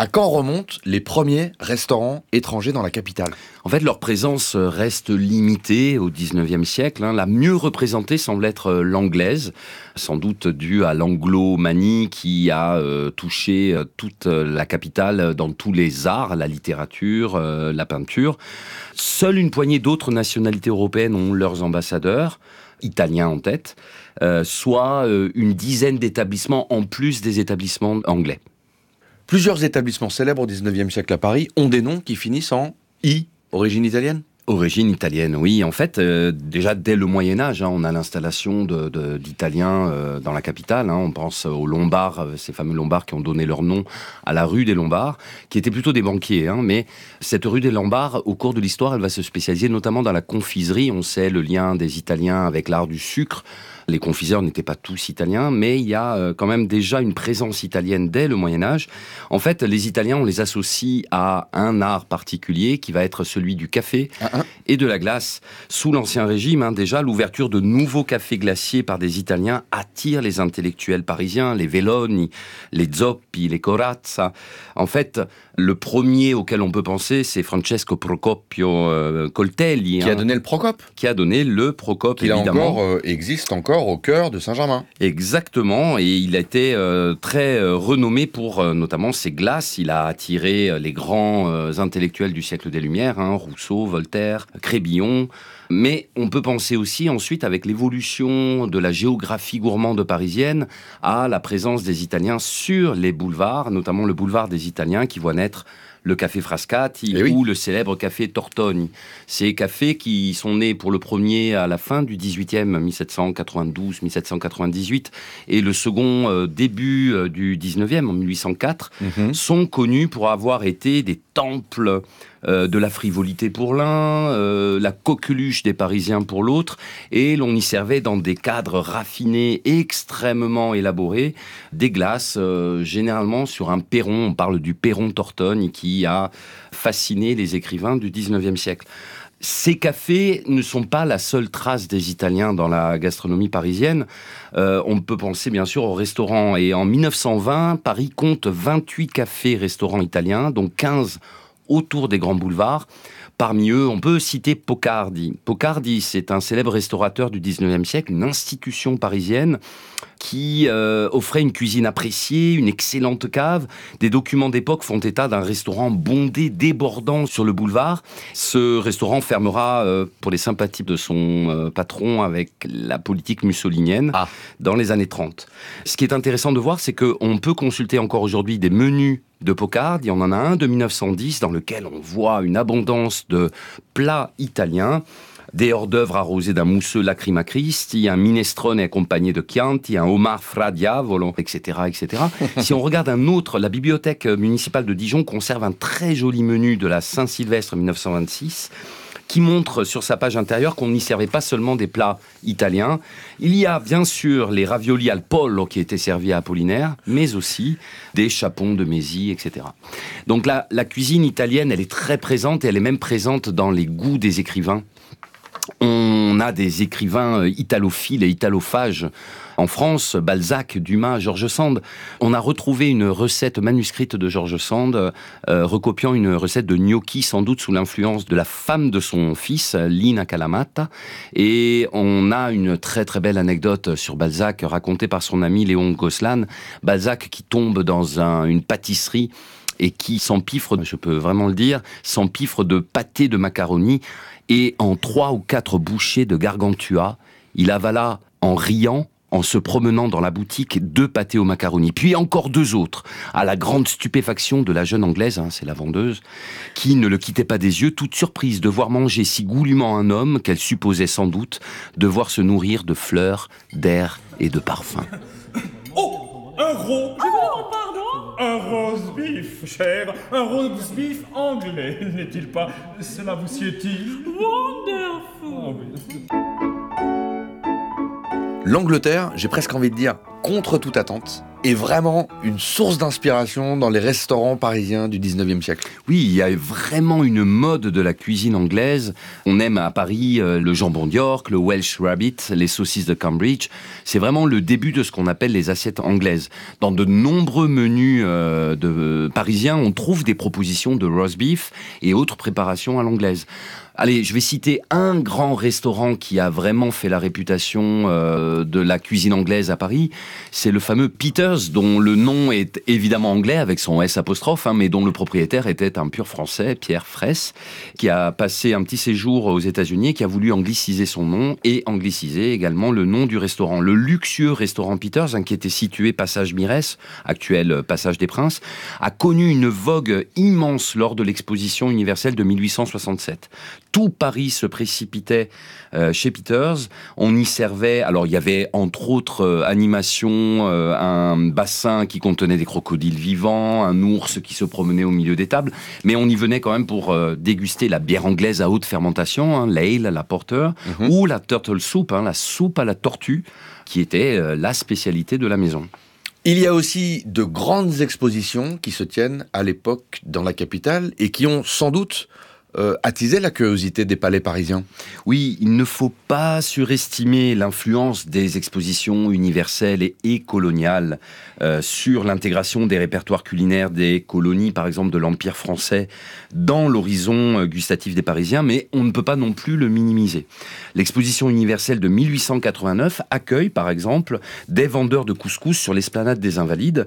À quand remontent les premiers restaurants étrangers dans la capitale ? En fait, leur présence reste limitée au dix-neuvième siècle. Hein. La mieux représentée semble être l'anglaise, sans doute due à l'anglomanie qui a euh, touché toute la capitale dans tous les arts, la littérature, euh, la peinture. Seule une poignée d'autres nationalités européennes ont leurs ambassadeurs, italiens en tête, euh, soit euh, une dizaine d'établissements en plus des établissements anglais. Plusieurs établissements célèbres au dix-neuvième siècle à Paris ont des noms qui finissent en « I », origine italienne ? Origine italienne, oui. En fait, euh, déjà dès le Moyen-Âge, hein, on a l'installation de, de, d'Italiens euh, dans la capitale. Hein. On pense aux Lombards, euh, ces fameux Lombards qui ont donné leur nom à la rue des Lombards, qui étaient plutôt des banquiers. Hein. Mais cette rue des Lombards, au cours de l'histoire, elle va se spécialiser notamment dans la confiserie. On sait le lien des Italiens avec l'art du sucre. Les confiseurs n'étaient pas tous italiens, mais il y a euh, quand même déjà une présence italienne dès le Moyen-Âge. En fait, les Italiens, on les associe à un art particulier qui va être celui du café uh-huh. et de la glace. Sous l'Ancien Régime, hein, déjà, l'ouverture de nouveaux cafés glaciers par des Italiens attire les intellectuels parisiens, les Velloni, les Zoppi, les Corazza. En fait, le premier auquel on peut penser, c'est Francesco Procopio euh, Coltelli. Qui hein, a donné le Procope. Qui a donné le Procope, qui évidemment. Qui euh, existe encore au cœur de Saint-Germain. Exactement, et il a été euh, très euh, renommé pour euh, notamment ses glaces. Il a attiré euh, les grands euh, intellectuels du siècle des Lumières, hein, Rousseau, Voltaire, Crébillon. Mais on peut penser aussi ensuite, avec l'évolution de la géographie gourmande parisienne, à la présence des Italiens sur les boulevards, notamment le boulevard des Italiens qui voit naître le café Frascati oui. ou le célèbre café Tortoni. Ces cafés qui sont nés pour le premier à la fin du dix-huitième, mille sept cent quatre-vingt-douze mille sept cent quatre-vingt-dix-huit, et le second euh, début euh, du dix-neuvième, en mille huit cent quatre, mm-hmm. sont connus pour avoir été des temples euh, de la frivolité pour l'un, euh, la coqueluche des Parisiens pour l'autre, et l'on y servait dans des cadres raffinés, extrêmement élaborés, des glaces, euh, généralement sur un perron, on parle du perron Tortoni, qui a fasciné les écrivains du dix-neuvième siècle. Ces cafés ne sont pas la seule trace des Italiens dans la gastronomie parisienne. Euh, on peut penser bien sûr aux restaurants. Et en mille neuf cent vingt, Paris compte vingt-huit cafés-restaurants italiens, dont quinze autour des grands boulevards. Parmi eux, on peut citer Pocardi. Pocardi, c'est un célèbre restaurateur du dix-neuvième siècle, une institution parisienne qui euh, offrait une cuisine appréciée, une excellente cave. Des documents d'époque font état d'un restaurant bondé, débordant sur le boulevard. Ce restaurant fermera, euh, pour les sympathies de son euh, patron, avec la politique mussolinienne ah. dans les années trente. Ce qui est intéressant de voir, c'est qu'on peut consulter encore aujourd'hui des menus de Pocardi. Il y en a un de mille neuf cent dix dans lequel on voit une abondance de plats italiens, des hors-d'œuvre arrosés d'un mousseux Lacrima Christi, un minestrone accompagné de Chianti, un homard fra diavolo, et cetera, et cetera. Si on regarde un autre, la bibliothèque municipale de Dijon conserve un très joli menu de la Saint-Sylvestre mille neuf cent vingt-six, qui montre sur sa page intérieure qu'on n'y servait pas seulement des plats italiens. Il y a bien sûr les raviolis al pollo qui étaient servis à Apollinaire, mais aussi des chapons de Mézy, et cetera. Donc la, la cuisine italienne, elle est très présente et elle est même présente dans les goûts des écrivains. On a des écrivains italophiles et italophages en France, Balzac, Dumas, George Sand. On a retrouvé une recette manuscrite de George Sand, euh, recopiant une recette de gnocchi, sans doute sous l'influence de la femme de son fils, Lina Calamata. Et on a une très très belle anecdote sur Balzac, racontée par son ami Léon Gosselin. Balzac qui tombe dans un, une pâtisserie et qui s'empiffre, je peux vraiment le dire, s'empiffre de pâté de macaroni. Et en trois ou quatre bouchées de gargantua, il avala en riant, en se promenant dans la boutique, deux pâtés au macaroni, puis encore deux autres, à la grande stupéfaction de la jeune Anglaise, hein, c'est la vendeuse, qui ne le quittait pas des yeux, toute surprise de voir manger si goulûment un homme qu'elle supposait sans doute devoir se nourrir de fleurs, d'air et de parfums. Oh, un ro... Je vous demande pardon. Un roast beef, cher, un roast beef anglais, n'est-il pas? Cela vous sied-il? Wonderful. Oh, oui. L'Angleterre, j'ai presque envie de dire, contre toute attente, est vraiment une source d'inspiration dans les restaurants parisiens du dix-neuvième siècle. Oui, il y a vraiment une mode de la cuisine anglaise. On aime à Paris euh, le jambon d'York, le Welsh Rabbit, les saucisses de Cambridge. C'est vraiment le début de ce qu'on appelle les assiettes anglaises. Dans de nombreux menus euh, de, euh, parisiens, on trouve des propositions de roast beef et autres préparations à l'anglaise. Allez, je vais citer un grand restaurant qui a vraiment fait la réputation euh, de la cuisine anglaise à Paris. C'est le fameux Peters, dont le nom est évidemment anglais avec son S apostrophe, hein, mais dont le propriétaire était un pur français, Pierre Fraisse, qui a passé un petit séjour aux États-Unis et qui a voulu angliciser son nom et angliciser également le nom du restaurant. Le luxueux restaurant Peters, hein, qui était situé passage Mirès, actuel passage des Princes, a connu une vogue immense lors de l'exposition universelle de mille huit cent soixante-sept. Tout Paris se précipitait euh, chez Peters. On y servait, alors il y avait entre autres euh, animations, euh, un bassin qui contenait des crocodiles vivants, un ours qui se promenait au milieu des tables, mais on y venait quand même pour euh, déguster la bière anglaise à haute fermentation, hein, l'ale, la porter, mm-hmm. ou la turtle soup, hein, la soupe à la tortue, qui était euh, la spécialité de la maison. Il y a aussi de grandes expositions qui se tiennent à l'époque dans la capitale et qui ont sans doute Euh, attiser la curiosité des palais parisiens. Oui, il ne faut pas surestimer l'influence des expositions universelles et, et coloniales euh, sur l'intégration des répertoires culinaires des colonies, par exemple de l'Empire français, dans l'horizon euh, gustatif des Parisiens, mais on ne peut pas non plus le minimiser. L'exposition universelle de mille huit cent quatre-vingt-neuf accueille, par exemple, des vendeurs de couscous sur l'esplanade des Invalides.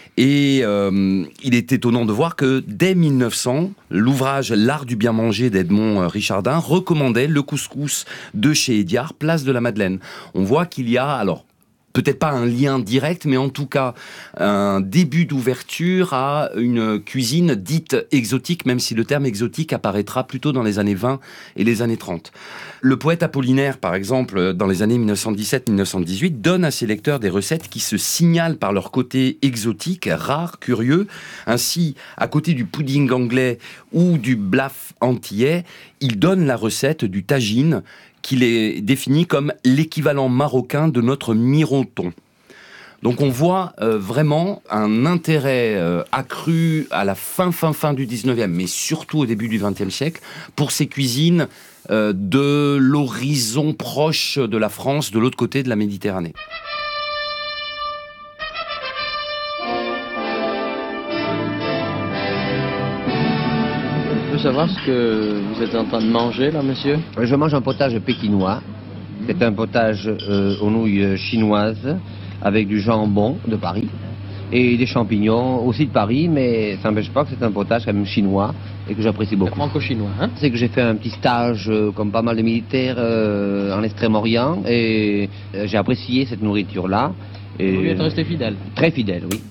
Et euh, il est étonnant de voir que dès mille neuf cents, l'ouvrage L'art du bien manger d'Edmond Richardin recommandait le couscous de chez Hédiard, place de la Madeleine. On voit qu'il y a, alors peut-être pas un lien direct, mais en tout cas un début d'ouverture à une cuisine dite exotique, même si le terme exotique apparaîtra plutôt dans les années vingt et les années trente. Le poète Apollinaire, par exemple, dans les années mille neuf cent dix-sept mille neuf cent dix-huit, donne à ses lecteurs des recettes qui se signalent par leur côté exotique, rare, curieux. Ainsi, à côté du pudding anglais ou du blaf antillais, il donne la recette du tagine, qu'il est défini comme l'équivalent marocain de notre miroton. Donc on voit euh, vraiment un intérêt euh, accru à la fin, fin, fin du dix-neuvième, mais surtout au début du vingtième siècle, pour ces cuisines euh, de l'horizon proche de la France, de l'autre côté de la Méditerranée. Je peux savoir ce que vous êtes en train de manger là, monsieur? Je mange un potage pékinois. C'est un potage euh, aux nouilles chinoises avec du jambon de Paris et des champignons aussi de Paris, mais ça n'empêche pas que c'est un potage quand même chinois et que j'apprécie beaucoup. Franco-chinois, hein? C'est que j'ai fait un petit stage euh, comme pas mal de militaires euh, en Extrême-Orient et euh, j'ai apprécié cette nourriture-là. Et vous lui êtes resté fidèle? Très fidèle, oui.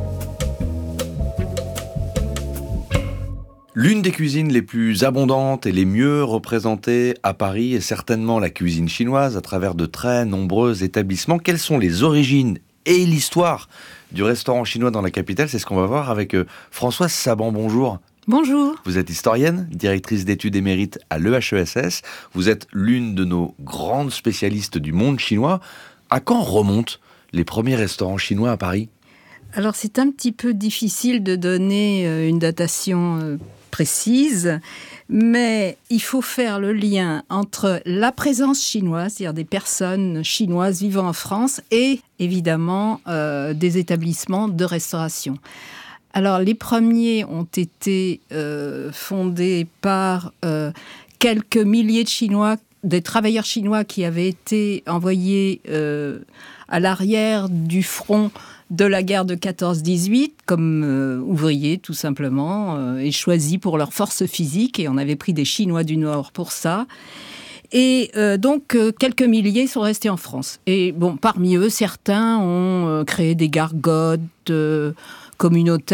L'une des cuisines les plus abondantes et les mieux représentées à Paris est certainement la cuisine chinoise à travers de très nombreux établissements. Quelles sont les origines et l'histoire du restaurant chinois dans la capitale? C'est ce qu'on va voir avec euh, Françoise Saban. Bonjour. Bonjour. Vous êtes historienne, directrice d'études émérite à l'E H E S S. Vous êtes l'une de nos grandes spécialistes du monde chinois. À quand remontent les premiers restaurants chinois à Paris? Alors c'est un petit peu difficile de donner euh, une datation euh, précise, mais il faut faire le lien entre la présence chinoise, c'est-à-dire des personnes chinoises vivant en France, et évidemment euh, des établissements de restauration. Alors les premiers ont été euh, fondés par euh, quelques milliers de Chinois, des travailleurs chinois qui avaient été envoyés euh, à l'arrière du front de la guerre de quatorze dix-huit, comme euh, ouvriers tout simplement, euh, et choisis pour leur force physique, et on avait pris des Chinois du Nord pour ça. Et euh, donc, euh, quelques milliers sont restés en France. Et bon, parmi eux, certains ont euh, créé des gargotes euh, communautaires.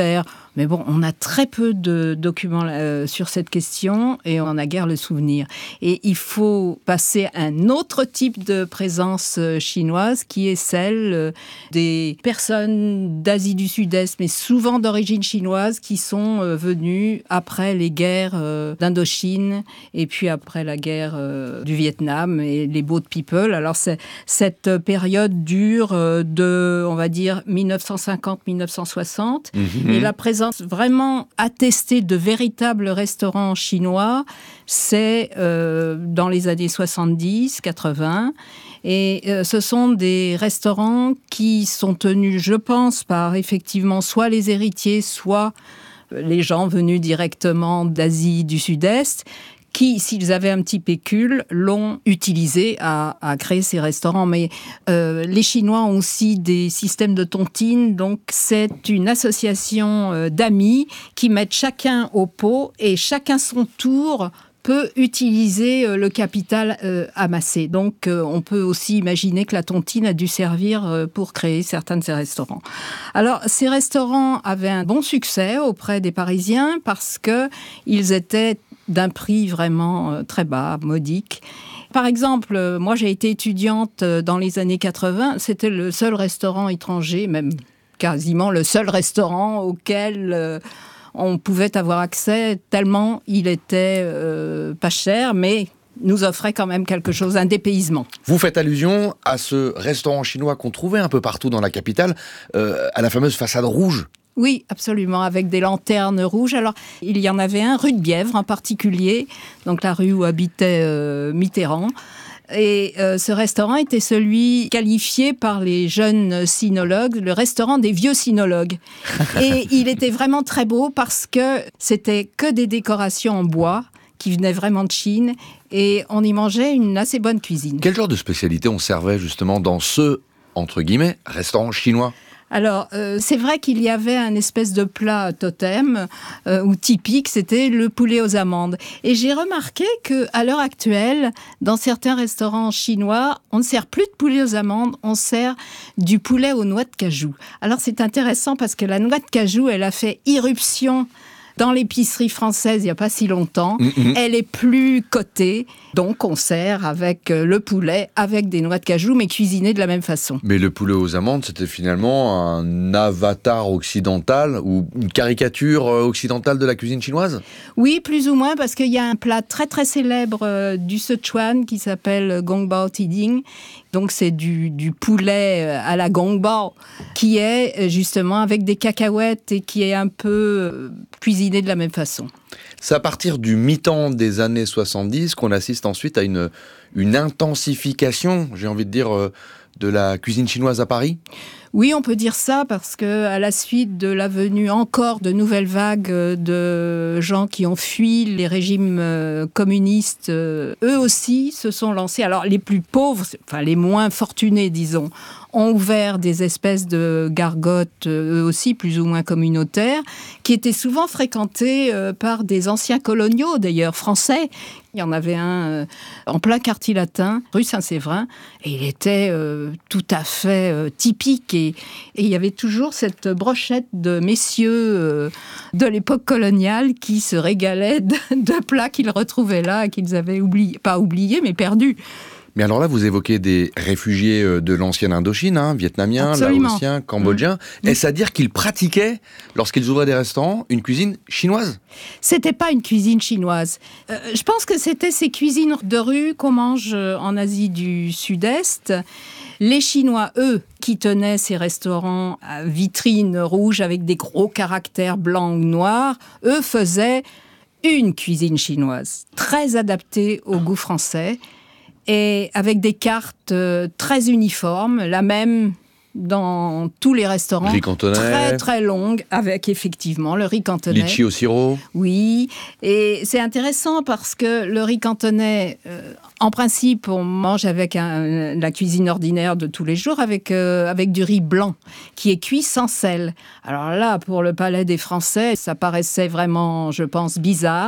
Mais bon, on a très peu de documents euh, sur cette question et on n'en a guère le souvenir. Et il faut passer à un autre type de présence euh, chinoise qui est celle euh, des personnes d'Asie du Sud-Est, mais souvent d'origine chinoise, qui sont euh, venues après les guerres euh, d'Indochine et puis après la guerre euh, du Vietnam et les Boat People. Alors c'est, cette période dure euh, de, on va dire, dix-neuf cent cinquante à dix-neuf cent soixante. Mmh. Et la présence vraiment attestée de véritables restaurants chinois, c'est euh, dans les années soixante-dix quatre-vingts. Et euh, ce sont des restaurants qui sont tenus, je pense, par effectivement soit les héritiers, soit les gens venus directement d'Asie du Sud-Est, qui, s'ils avaient un petit pécule, l'ont utilisé à, à créer ces restaurants. Mais euh, les Chinois ont aussi des systèmes de tontines, donc c'est une association euh, d'amis qui mettent chacun au pot et chacun son tour peut utiliser euh, le capital euh, amassé. Donc euh, on peut aussi imaginer que la tontine a dû servir euh, pour créer certains de ces restaurants. Alors ces restaurants avaient un bon succès auprès des Parisiens parce qu'ils étaient d'un prix vraiment euh, très bas, modique. Par exemple, euh, moi j'ai été étudiante euh, dans les années quatre-vingts, c'était le seul restaurant étranger, même quasiment le seul restaurant auquel euh, on pouvait avoir accès, tellement il était euh, pas cher, mais nous offrait quand même quelque chose, un dépaysement. Vous faites allusion à ce restaurant chinois qu'on trouvait un peu partout dans la capitale, euh, à la fameuse façade rouge. Oui, absolument, avec des lanternes rouges. Alors, il y en avait un, rue de Bièvre en particulier, donc la rue où habitait euh, Mitterrand. Et euh, ce restaurant était celui qualifié par les jeunes sinologues, le restaurant des vieux sinologues. Et il était vraiment très beau parce que c'était que des décorations en bois qui venaient vraiment de Chine et on y mangeait une assez bonne cuisine. Quel genre de spécialité on servait justement dans ce, entre guillemets, restaurant chinois ? Alors, euh, c'est vrai qu'il y avait un espèce de plat totem euh, ou typique, c'était le poulet aux amandes. Et j'ai remarqué qu'à l'heure actuelle, dans certains restaurants chinois, on ne sert plus de poulet aux amandes, on sert du poulet aux noix de cajou. Alors, c'est intéressant parce que la noix de cajou, elle a fait irruption dans l'épicerie française il n'y a pas si longtemps. Mmh. Elle est plus cotée, donc on sert avec le poulet, avec des noix de cajou, mais cuisiné de la même façon. Mais le poulet aux amandes, c'était finalement un avatar occidental ou une caricature occidentale de la cuisine chinoise ? Oui, plus ou moins, parce qu'il y a un plat très très célèbre euh, du Sichuan qui s'appelle Gongbao Tiding. Donc c'est du, du poulet à la gongbao qui est justement avec des cacahuètes et qui est un peu cuisiné de la même façon. C'est à partir du mi-temps des années soixante-dix qu'on assiste ensuite à une, une intensification, j'ai envie de dire, de la cuisine chinoise à Paris ? Oui, on peut dire ça parce que à la suite de la venue encore de nouvelles vagues de gens qui ont fui les régimes communistes, eux aussi se sont lancés. Alors les plus pauvres, enfin les moins fortunés, disons, ont ouvert des espèces de gargotes, eux aussi plus ou moins communautaires, qui étaient souvent fréquentées par des anciens coloniaux, d'ailleurs français. Il y en avait un euh, en plein quartier latin, rue Saint-Séverin, et il était euh, tout à fait euh, typique. Et, et il y avait toujours cette brochette de messieurs euh, de l'époque coloniale qui se régalaient de, de plats qu'ils retrouvaient là, et qu'ils avaient oublié, pas oubliés, mais perdus. Mais alors là, vous évoquez des réfugiés de l'ancienne Indochine, hein, vietnamiens, Absolument. laotiens, cambodgiens. Mmh. Est-ce à dire qu'ils pratiquaient, lorsqu'ils ouvraient des restaurants, une cuisine chinoise ? C'était pas une cuisine chinoise. Euh, je pense que c'était ces cuisines de rue qu'on mange en Asie du Sud-Est. Les Chinois, eux, qui tenaient ces restaurants à vitrines rouges avec des gros caractères blancs ou noirs, eux faisaient une cuisine chinoise, très adaptée au goût français, et avec des cartes euh, très uniformes, la même dans tous les restaurants, riz cantonais, très très longue, avec effectivement le riz cantonais. Litchi au sirop. Oui, et c'est intéressant parce que le riz cantonais, euh, en principe, on mange avec un, la cuisine ordinaire de tous les jours, avec, euh, avec du riz blanc, qui est cuit sans sel. Alors là, pour le palais des Français, ça paraissait vraiment, je pense, bizarre.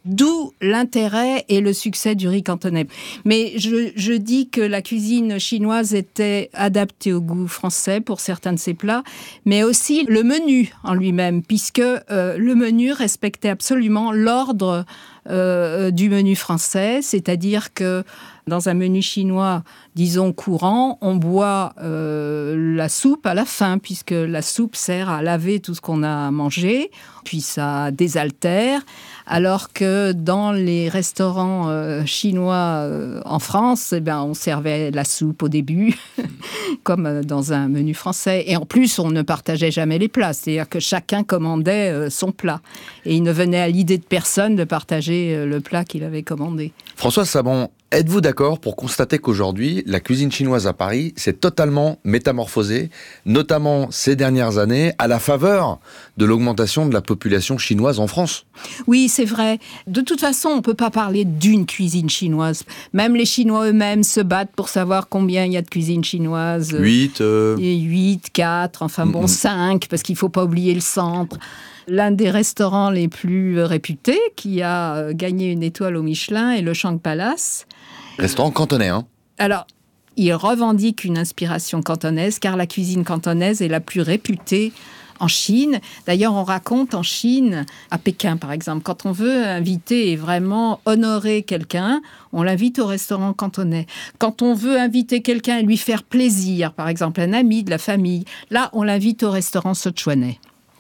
D'où l'intérêt et le succès du riz cantonais. Mais je, je dis que la cuisine chinoise était adaptée au goût français pour certains de ses plats, mais aussi le menu en lui-même, puisque euh, le menu respectait absolument l'ordre euh, du menu français, c'est-à-dire que dans un menu chinois, disons courant, on boit euh, la soupe à la fin, puisque la soupe sert à laver tout ce qu'on a mangé, puis ça désaltère, alors que dans les restaurants euh, chinois euh, en France, eh ben, on servait la soupe au début, comme dans un menu français. Et en plus, on ne partageait jamais les plats, c'est-à-dire que chacun commandait euh, son plat. Et il ne venait à l'idée de personne de partager euh, le plat qu'il avait commandé. Françoise Saban, êtes-vous d'accord pour constater qu'aujourd'hui, la cuisine chinoise à Paris s'est totalement métamorphosée, notamment ces dernières années, à la faveur de l'augmentation de la population chinoise en France ? Oui, c'est vrai. De toute façon, on ne peut pas parler d'une cuisine chinoise. Même les Chinois eux-mêmes se battent pour savoir combien il y a de cuisine chinoise. huit euh... huit, quatre, enfin bon, mm-hmm. cinq, parce qu'il ne faut pas oublier le centre. L'un des restaurants les plus réputés, qui a gagné une étoile au Michelin, est le Shang Palace. Restaurant cantonais, hein ? Alors, il revendique une inspiration cantonaise, car la cuisine cantonaise est la plus réputée en Chine. D'ailleurs, on raconte en Chine, à Pékin par exemple, quand on veut inviter et vraiment honorer quelqu'un, on l'invite au restaurant cantonais. Quand on veut inviter quelqu'un et lui faire plaisir, par exemple un ami de la famille, là, on l'invite au restaurant sichuanais.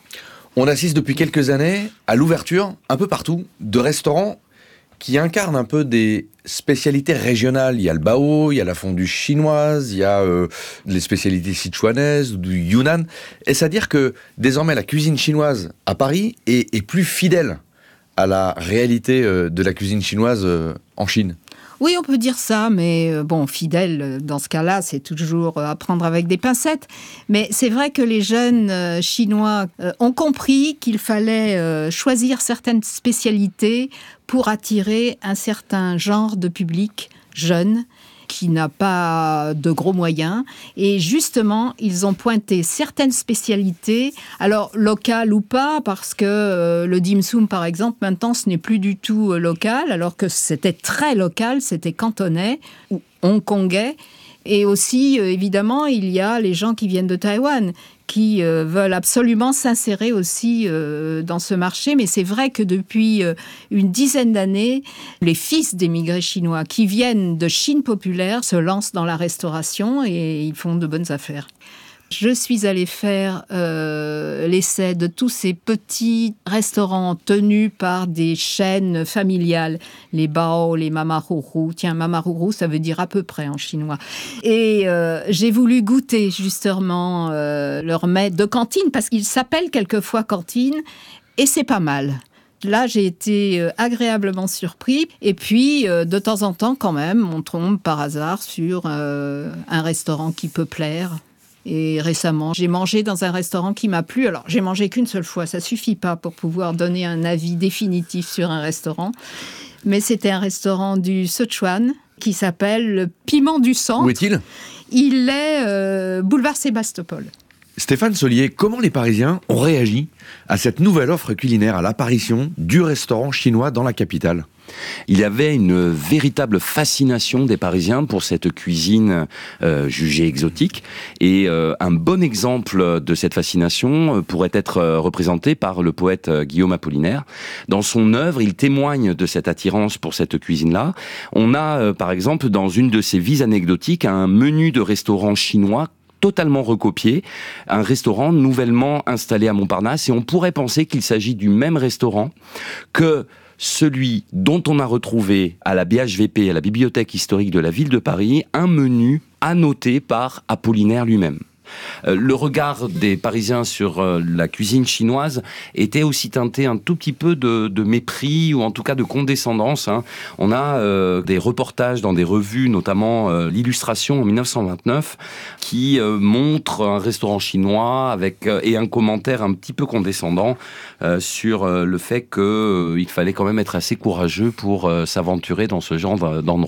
On assiste depuis quelques années à l'ouverture, un peu partout, de restaurants qui incarnent un peu des spécialités régionales. Il y a le bao, il y a la fondue chinoise, il y a euh, les spécialités sichuanaises, du Yunnan. Est-ce à dire que désormais la cuisine chinoise à Paris est, est plus fidèle à la réalité euh, de la cuisine chinoise euh, en Chine ? Oui, on peut dire ça, mais euh, bon, fidèle, dans ce cas-là, c'est toujours à prendre avec des pincettes. Mais c'est vrai que les jeunes euh, Chinois euh, ont compris qu'il fallait euh, choisir certaines spécialités pour attirer un certain genre de public jeune qui n'a pas de gros moyens. Et justement, ils ont pointé certaines spécialités, alors locales ou pas, parce que euh, le dim sum, par exemple, maintenant, ce n'est plus du tout euh, local, alors que c'était très local, c'était cantonais ou hongkongais. Et aussi, euh, évidemment, il y a les gens qui viennent de Taïwan, qui euh, veulent absolument s'insérer aussi euh, dans ce marché. Mais c'est vrai que depuis euh, une dizaine d'années, les fils d'émigrés chinois qui viennent de Chine populaire se lancent dans la restauration et ils font de bonnes affaires. Je suis allée faire euh, l'essai de tous ces petits restaurants tenus par des chaînes familiales. Les bao, les mamaruru. Tiens, mamaruru, ça veut dire à peu près en chinois. Et euh, j'ai voulu goûter justement euh, leur mets de cantine, parce qu'ils s'appellent quelquefois cantine, et c'est pas mal. Là, j'ai été euh, agréablement surpris. Et puis, euh, de temps en temps, quand même, on tombe par hasard sur euh, un restaurant qui peut plaire. Et récemment, j'ai mangé dans un restaurant qui m'a plu. Alors, j'ai mangé qu'une seule fois, ça suffit pas pour pouvoir donner un avis définitif sur un restaurant. Mais c'était un restaurant du Sichuan qui s'appelle le Piment du Centre. Où est-il ? Il est euh, boulevard Sébastopol. Stéphane Solier, comment les Parisiens ont réagi à cette nouvelle offre culinaire, à l'apparition du restaurant chinois dans la capitale ? Il y avait une véritable fascination des Parisiens pour cette cuisine euh, jugée exotique. Et euh, un bon exemple de cette fascination pourrait être représenté par le poète Guillaume Apollinaire. Dans son œuvre, il témoigne de cette attirance pour cette cuisine-là. On a, euh, par exemple, dans une de ses vies anecdotiques, un menu de restaurant chinois totalement recopié, un restaurant nouvellement installé à Montparnasse, et on pourrait penser qu'il s'agit du même restaurant que celui dont on a retrouvé à la B H V P, à la Bibliothèque historique de la ville de Paris, un menu annoté par Apollinaire lui-même. Euh, le regard des Parisiens sur euh, la cuisine chinoise était aussi teinté un tout petit peu de, de mépris, ou en tout cas de condescendance. Hein. On a euh, des reportages dans des revues, notamment euh, l'Illustration en dix-neuf cent vingt-neuf, qui euh, montre un restaurant chinois avec, euh, et un commentaire un petit peu condescendant euh, sur euh, le fait qu'il euh, fallait quand même être assez courageux pour euh, s'aventurer dans ce genre d'endroit.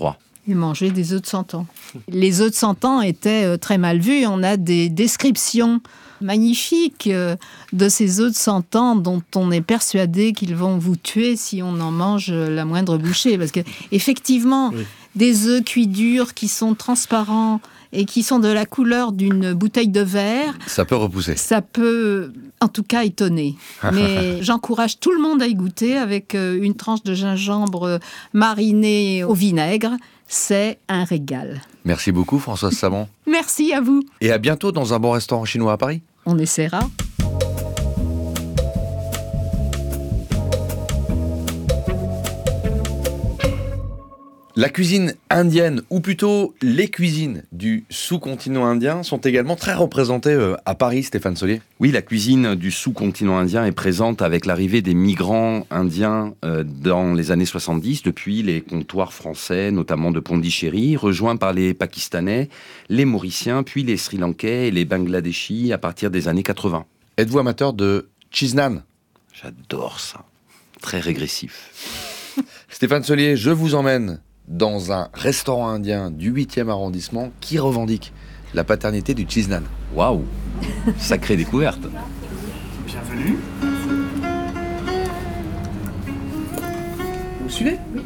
et manger des œufs de cent ans. Les œufs de cent ans étaient euh, très mal vus. On a des descriptions magnifiques euh, de ces œufs de cent ans dont on est persuadé qu'ils vont vous tuer si on en mange la moindre bouchée. Parce que effectivement, oui. Des œufs cuits durs qui sont transparents et qui sont de la couleur d'une bouteille de verre. Ça peut repousser. Ça peut, en tout cas, étonner. Mais j'encourage tout le monde à y goûter avec une tranche de gingembre mariné au vinaigre. C'est un régal. Merci beaucoup, Françoise Saban. Merci à vous. Et à bientôt dans un bon restaurant chinois à Paris. On essaiera. La cuisine indienne, ou plutôt les cuisines du sous-continent indien, sont également très représentées à Paris, Stéphane Solier. Oui, la cuisine du sous-continent indien est présente avec l'arrivée des migrants indiens dans les années soixante-dix, depuis les comptoirs français, notamment de Pondichéry, rejoints par les Pakistanais, les Mauriciens, puis les Sri Lankais et les Bangladeshis à partir des années quatre-vingts. Êtes-vous amateur de cheese naan ? J'adore ça. Très régressif. Stéphane Solier, je vous emmène dans un restaurant indien du huitième arrondissement qui revendique la paternité du cheese naan. Waouh, sacrée découverte. Bienvenue. Vous suivez ? Oui.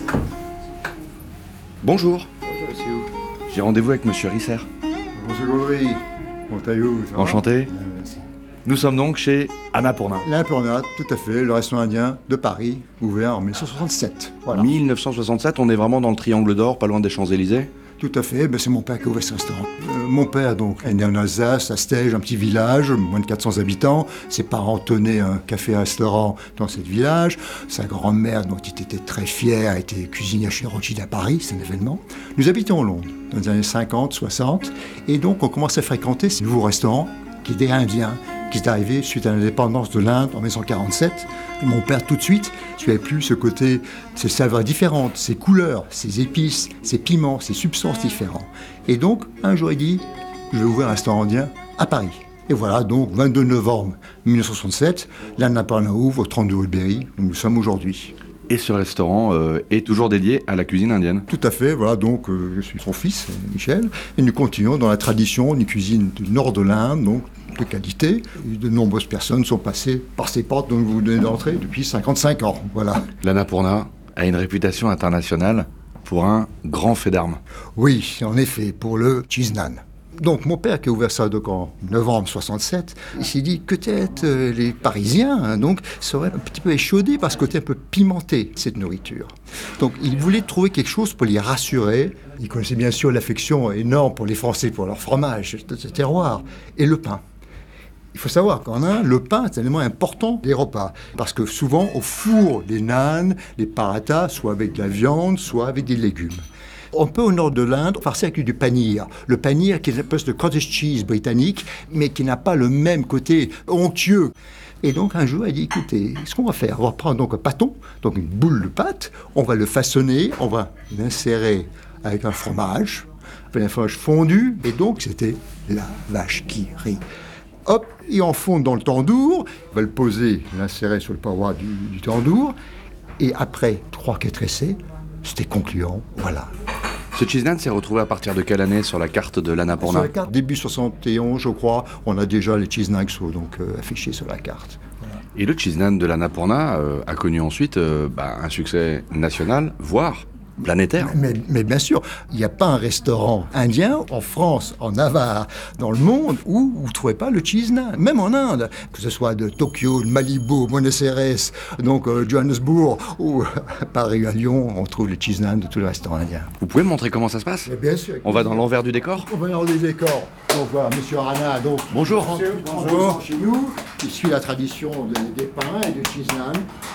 Bonjour. Bonjour, monsieur. J'ai rendez-vous avec monsieur Risser. Bonjour, Gaudry. Montaillou, ça va ? Enchanté. Ah, merci. Nous sommes donc chez Annapurna. L'Annapurna, tout à fait, le restaurant indien de Paris, ouvert en mille neuf cent soixante-sept. Voilà. mille neuf cent soixante-sept, on est vraiment dans le triangle d'or, pas loin des Champs-Élysées. Tout à fait, ben c'est mon père qui a ouvert ce restaurant. Euh, mon père donc est né en Alsace, à Stège, un petit village, moins de quatre cents habitants. Ses parents tenaient un café-restaurant dans ce village. Sa grand-mère, dont il était très fier, était cuisinière chez Rothschild à Paris, c'est un événement. Nous habitions Londres dans les années cinquante, soixante, et donc on commence à fréquenter ce nouveau restaurant qui était indien, qui est arrivé suite à l'indépendance de l'Inde en mille neuf cent quarante-sept. Et mon père, tout de suite, suivait plus ce côté, ces saveurs différentes, ces couleurs, ces épices, ces piments, ces substances différentes. Et donc, un jour, il dit, je vais ouvrir un restaurant indien à Paris. Et voilà, donc, vingt-deux novembre mille neuf cent soixante-sept, l'Annapurna ouvre au trente-deux Oldbury, où nous sommes aujourd'hui. Et ce restaurant euh, est toujours dédié à la cuisine indienne. Tout à fait, voilà, donc euh, je suis son fils, Michel, et nous continuons dans la tradition d'une cuisine du nord de l'Inde, donc de qualité. Et de nombreuses personnes sont passées par ces portes dont vous venez d'entrer depuis cinquante-cinq ans, voilà. L'Annapurna a une réputation internationale pour un grand fait d'armes. Oui, en effet, pour le cheese naan. Donc mon père qui a ouvert ça donc en novembre soixante-sept, il s'est dit que peut-être euh, les Parisiens hein, donc seraient un petit peu échaudés par ce côté un peu pimenté cette nourriture. Donc il voulait trouver quelque chose pour les rassurer. Il connaissait bien sûr l'affection énorme pour les Français pour leur fromage de ce terroir et le pain. Il faut savoir qu'en Inde, le pain est un élément important des repas. Parce que souvent, au four, les naans, les parathas, soit avec de la viande, soit avec des légumes. On peut, au nord de l'Inde, farcer avec du paneer. Le paneer qui est un peu de cottage cheese britannique, mais qui n'a pas le même côté onctueux. Et donc, un jour, elle dit, écoutez, ce qu'on va faire, on va prendre donc un pâton, donc une boule de pâte, on va le façonner, on va l'insérer avec un fromage, un fromage fondu, et donc c'était la vache qui rit. Hop, il enfonce dans le tandoor, il va le poser, l'insérer sur le paroi du, du tandoor, et après trois quatre essais, c'était concluant, voilà. Ce cheese naan s'est retrouvé à partir de quelle année sur la carte de l'Annapurna ? Sur la carte, début soixante et onze, je crois, on a déjà les cheese naans donc euh, affichés sur la carte. Voilà. Et le cheese naan de l'Annapurna euh, a connu ensuite euh, bah, un succès national, voire planétaire. Mais, mais bien sûr, il n'y a pas un restaurant indien en France, en Navarre, dans le monde où vous ne trouvez pas le cheese naan. Même en Inde, que ce soit de Tokyo, de Malibu, Buenos Aires, donc euh, Johannesburg ou à Paris, à Lyon, on trouve le cheese naan de tous les restaurants indiens. Vous pouvez me montrer comment ça se passe ? Mais bien sûr. On va dans l'envers du décor ? On va dans l'envers du décor. Donc voilà, Monsieur Rana, donc bonjour. Monsieur, bonjour. Chez nous, il suit la tradition des, des pains et du cheese naan.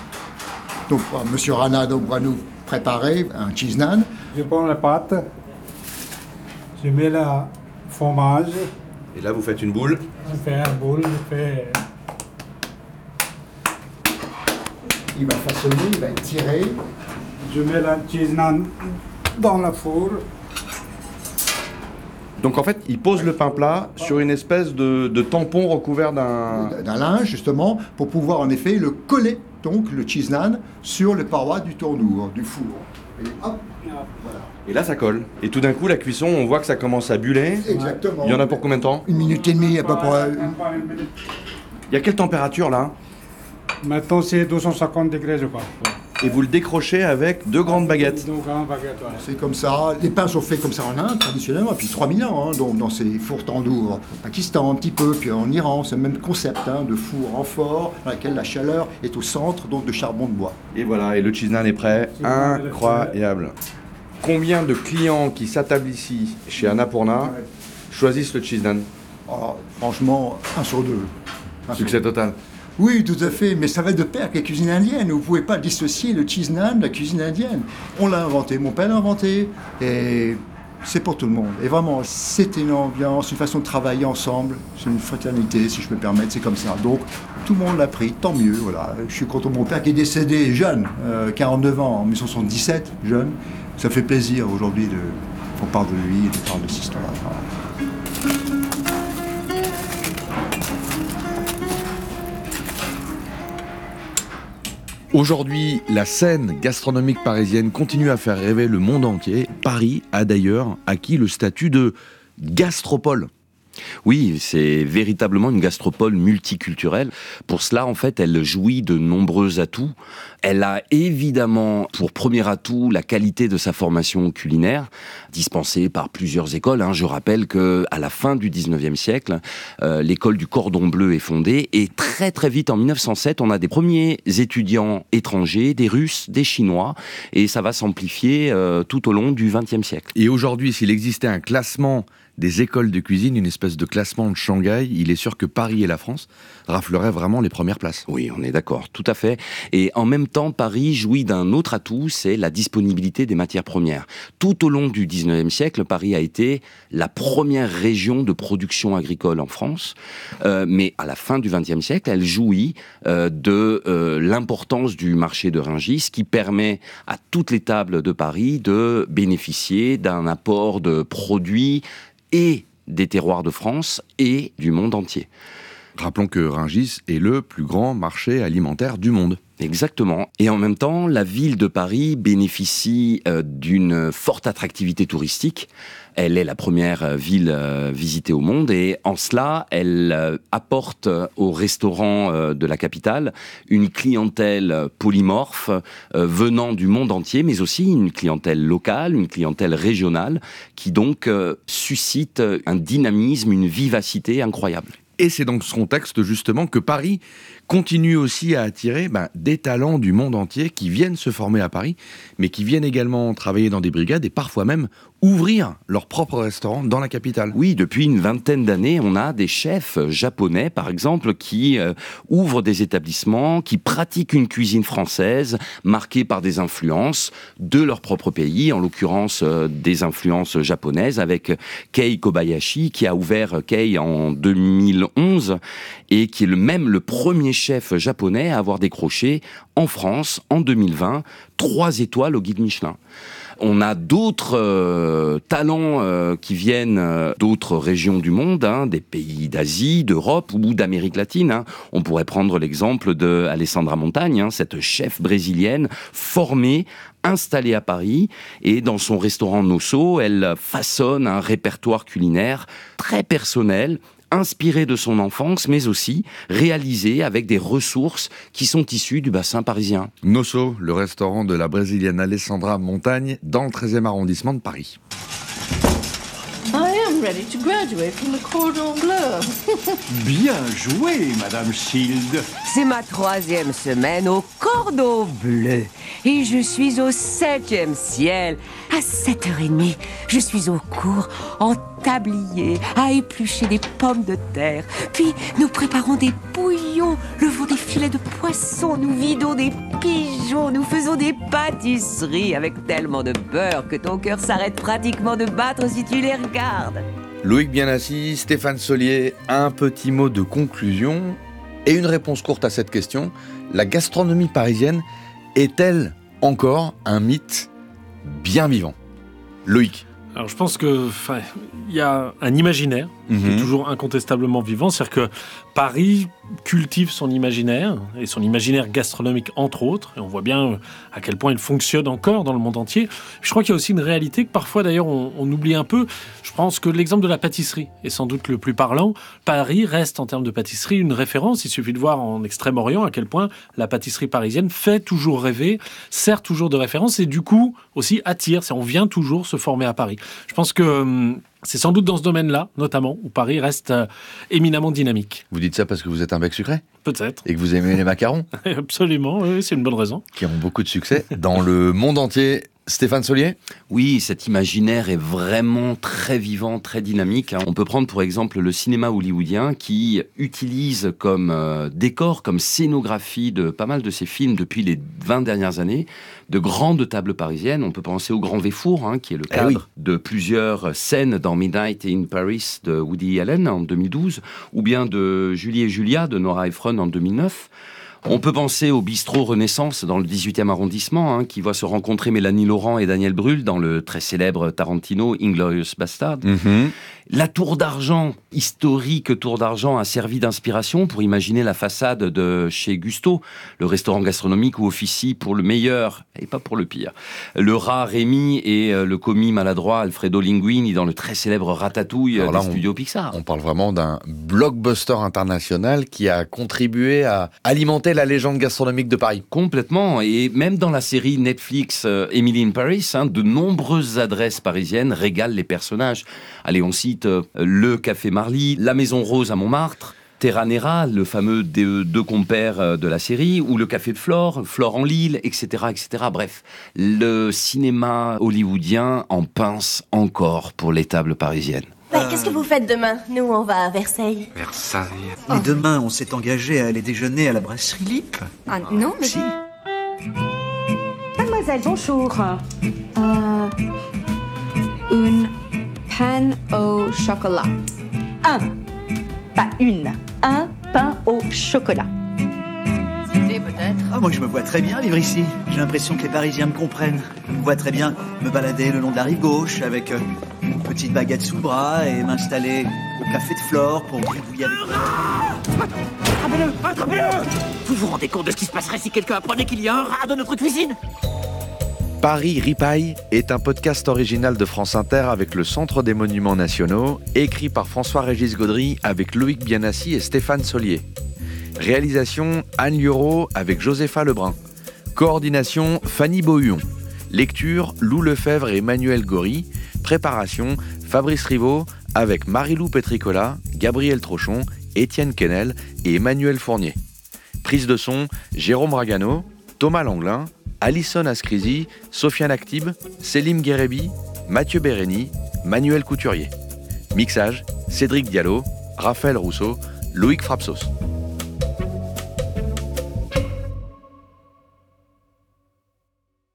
Donc voilà, Monsieur Rana donc, va nous préparer un cheese naan. Je prends la pâte, je mets le fromage. Et là, vous faites une boule. Je fais une boule, je fais... Il va façonner, il va tirer. Je mets le cheese naan dans le four. Donc en fait, il pose le pain plat sur une espèce de, de tampon recouvert d'un... d'un linge, justement, pour pouvoir en effet le coller, donc le cheese naan, sur les parois du tandoor, du four. Et hop, voilà. Et là, ça colle. Et tout d'un coup, la cuisson, on voit que ça commence à buller. Exactement. Il y en a pour combien de temps? Une minute et demie à peu près. Il y a quelle température là? Maintenant, c'est deux cent cinquante degrés, je crois. Et vous le décrochez avec deux grandes baguettes. Deux grandes baguettes, ouais. C'est comme ça. Les pains sont faits comme ça en Inde, traditionnellement, depuis trois mille ans, hein, donc dans ces fours tandoors. Au Pakistan, un petit peu, puis en Iran, c'est le même concept hein, de four en fort, dans lequel la chaleur est au centre, donc de charbon de bois. Et voilà, et le cheese naan est prêt. Incroyable. Combien de clients qui s'attablent ici, chez Annapurna, choisissent le cheese naan? Oh, franchement, un sur deux. Un Succès sur deux. total. Oui, tout à fait, mais ça va de pair avec la cuisine indienne. Vous ne pouvez pas dissocier le cheese naan de la cuisine indienne. On l'a inventé, mon père l'a inventé, et c'est pour tout le monde. Et vraiment, c'est une ambiance, une façon de travailler ensemble, c'est une fraternité, si je peux me permettre, c'est comme ça. Donc, tout le monde l'a pris, tant mieux, voilà. Je suis content de mon père qui est décédé jeune, euh, quarante-neuf ans, en dix-neuf cent soixante-dix-sept, jeune. Ça fait plaisir aujourd'hui de qu'on parle de lui et de parler de cette histoire-là. Voilà. Aujourd'hui, la scène gastronomique parisienne continue à faire rêver le monde entier. Paris a d'ailleurs acquis le statut de gastropole. Oui, c'est véritablement une gastropole multiculturelle. Pour cela, en fait, elle jouit de nombreux atouts. Elle a évidemment pour premier atout la qualité de sa formation culinaire, dispensée par plusieurs écoles. Hein. Je rappelle que à la fin du dix-neuvième siècle, euh, l'école du Cordon Bleu est fondée et très très vite, en mille neuf cent sept, on a des premiers étudiants étrangers, des Russes, des Chinois, et ça va s'amplifier euh, tout au long du vingtième siècle. Et aujourd'hui, s'il existait un classement des écoles de cuisine, une espèce de classement de Shanghai, il est sûr que Paris et la France rafleraient vraiment les premières places. Oui, on est d'accord, tout à fait. Et en même temps, Paris jouit d'un autre atout, c'est la disponibilité des matières premières. Tout au long du dix-neuvième siècle, Paris a été la première région de production agricole en France, euh, mais à la fin du vingtième siècle, elle jouit euh, de euh, l'importance du marché de Rungis, qui permet à toutes les tables de Paris de bénéficier d'un apport de produits et des terroirs de France et du monde entier. Rappelons que Rungis est le plus grand marché alimentaire du monde. Exactement. Et en même temps, la ville de Paris bénéficie euh, d'une forte attractivité touristique. Elle est la première ville euh, visitée au monde et en cela, elle euh, apporte aux restaurants euh, de la capitale une clientèle polymorphe euh, venant du monde entier, mais aussi une clientèle locale, une clientèle régionale qui donc euh, suscite un dynamisme, une vivacité incroyable. Et c'est dans ce contexte justement que Paris continue aussi à attirer ben, des talents du monde entier qui viennent se former à Paris, mais qui viennent également travailler dans des brigades et parfois même ouvrir leur propre restaurant dans la capitale. Oui, depuis une vingtaine d'années, on a des chefs japonais, par exemple, qui euh, ouvrent des établissements, qui pratiquent une cuisine française marquée par des influences de leur propre pays, en l'occurrence euh, des influences japonaises, avec Kei Kobayashi, qui a ouvert Kei en deux mille onze et qui est le même le premier chef japonais à avoir décroché en France, en deux mille vingt, trois étoiles au guide Michelin. On a d'autres euh, talents euh, qui viennent euh, d'autres régions du monde, hein, des pays d'Asie, d'Europe ou d'Amérique latine. Hein. On pourrait prendre l'exemple de Alessandra Montagne, hein, cette chef brésilienne formée, installée à Paris. Et dans son restaurant Nosso, elle façonne un répertoire culinaire très personnel, inspiré de son enfance, mais aussi réalisé avec des ressources qui sont issues du bassin parisien. Nosso, le restaurant de la brésilienne Alessandra Montagne, dans le treizième arrondissement de Paris. I am ready to graduate from the Cordon Bleu. Bien joué, Madame Shield. C'est ma troisième semaine au Cordon Bleu. Et je suis au septième ciel. À sept heures trente, je suis au cours, en tablier, à éplucher des pommes de terre. Puis, nous préparons des bouillons, levons des filets de poisson, nous vidons des pigeons, nous faisons des pâtisseries avec tellement de beurre que ton cœur s'arrête pratiquement de battre si tu les regardes. Loïc Bienassi, Stéphane Solier, un petit mot de conclusion et une réponse courte à cette question. La gastronomie parisienne est-elle encore un mythe bien vivant? Loïc. Alors je pense que, enfin, il y a un imaginaire mmh. qui est toujours incontestablement vivant, c'est-à-dire que Paris cultive son imaginaire, et son imaginaire gastronomique entre autres, et on voit bien à quel point il fonctionne encore dans le monde entier. Je crois qu'il y a aussi une réalité que parfois d'ailleurs on, on oublie un peu. Je pense que l'exemple de la pâtisserie est sans doute le plus parlant. Paris reste en termes de pâtisserie une référence. Il suffit de voir en Extrême-Orient à quel point la pâtisserie parisienne fait toujours rêver, sert toujours de référence et du coup aussi attire. On vient toujours se former à Paris. Je pense que hum, c'est sans doute dans ce domaine-là, notamment, où Paris reste euh, éminemment dynamique. Vous dites ça parce que vous êtes un bec sucré ? Peut-être. Et que vous aimez les macarons ? Absolument, oui, c'est une bonne raison. Qui ont beaucoup de succès dans le monde entier. Stéphane Solier ? Oui, cet imaginaire est vraiment très vivant, très dynamique. On peut prendre pour exemple le cinéma hollywoodien qui utilise comme euh, décor, comme scénographie de pas mal de ses films depuis les vingt dernières années, de grandes tables parisiennes. On peut penser au Grand Véfour, hein, qui est le cadre eh oui. de plusieurs scènes dans Midnight in Paris de Woody Allen en deux mille douze, ou bien de Julie et Julia de Nora Ephron en deux mille neuf. On peut penser au bistrot Renaissance dans le dix-huitième arrondissement, hein, qui voit se rencontrer Mélanie Laurent et Daniel Brühl dans le très célèbre Tarantino Inglourious Bastard. Mm-hmm. La tour d'argent, historique tour d'argent, a servi d'inspiration pour imaginer la façade de chez Gusto, le restaurant gastronomique où officie pour le meilleur et pas pour le pire le rat Rémi et le commis maladroit Alfredo Linguini dans le très célèbre Ratatouille des studios Pixar. On parle vraiment d'un blockbuster international qui a contribué à alimenter la légende gastronomique de Paris. Complètement, et même dans la série Netflix euh, Emily in Paris, hein, de nombreuses adresses parisiennes régalent les personnages. Allez, on cite euh, le Café Marly, la Maison Rose à Montmartre, Terra Nera, le fameux des deux compères euh, de la série, ou le Café de Flore, Flore en Lille, et cetera, et cetera. Bref, le cinéma hollywoodien en pince encore pour les tables parisiennes. Bah, qu'est-ce que vous faites demain ? Nous, on va à Versailles. Versailles. Mais demain, on s'est engagé à aller déjeuner à la brasserie Lippe. Ah non, mais... Si. Mademoiselle, bonjour. Euh, une pain au chocolat. Un. Pas une. Un pain au chocolat. C'était peut-être. Ah, moi, je me vois très bien vivre ici. J'ai l'impression que les Parisiens me comprennent. Je me vois très bien me balader le long de la rive gauche avec... Euh, petite baguette sous le bras et m'installer au Café de Flore pour gribouiller avec... Attrapez-le, attrapez-le. Vous vous rendez compte de ce qui se passerait si quelqu'un apprenait qu'il y a un rat dans notre cuisine ? Paris Ripaille est un podcast original de France Inter avec le Centre des Monuments Nationaux, écrit par François-Régis Gaudry avec Loïc Bianassi et Stéphane Solier. Réalisation Anne Lieureau avec Josépha Lebrun. Coordination Fanny Beauhuon. Lecture Lou Lefebvre et Emmanuel Gory. Préparation Fabrice Rivaud avec Marie-Lou Petricola, Gabriel Trochon, Étienne Quesnel et Emmanuel Fournier. Prise de son Jérôme Ragano, Thomas Langlin, Alison Ascrisi, Sofiane Actib, Selim Guérébi, Mathieu Bérény, Manuel Couturier. Mixage Cédric Diallo, Raphaël Rousseau, Loïc Frapsos.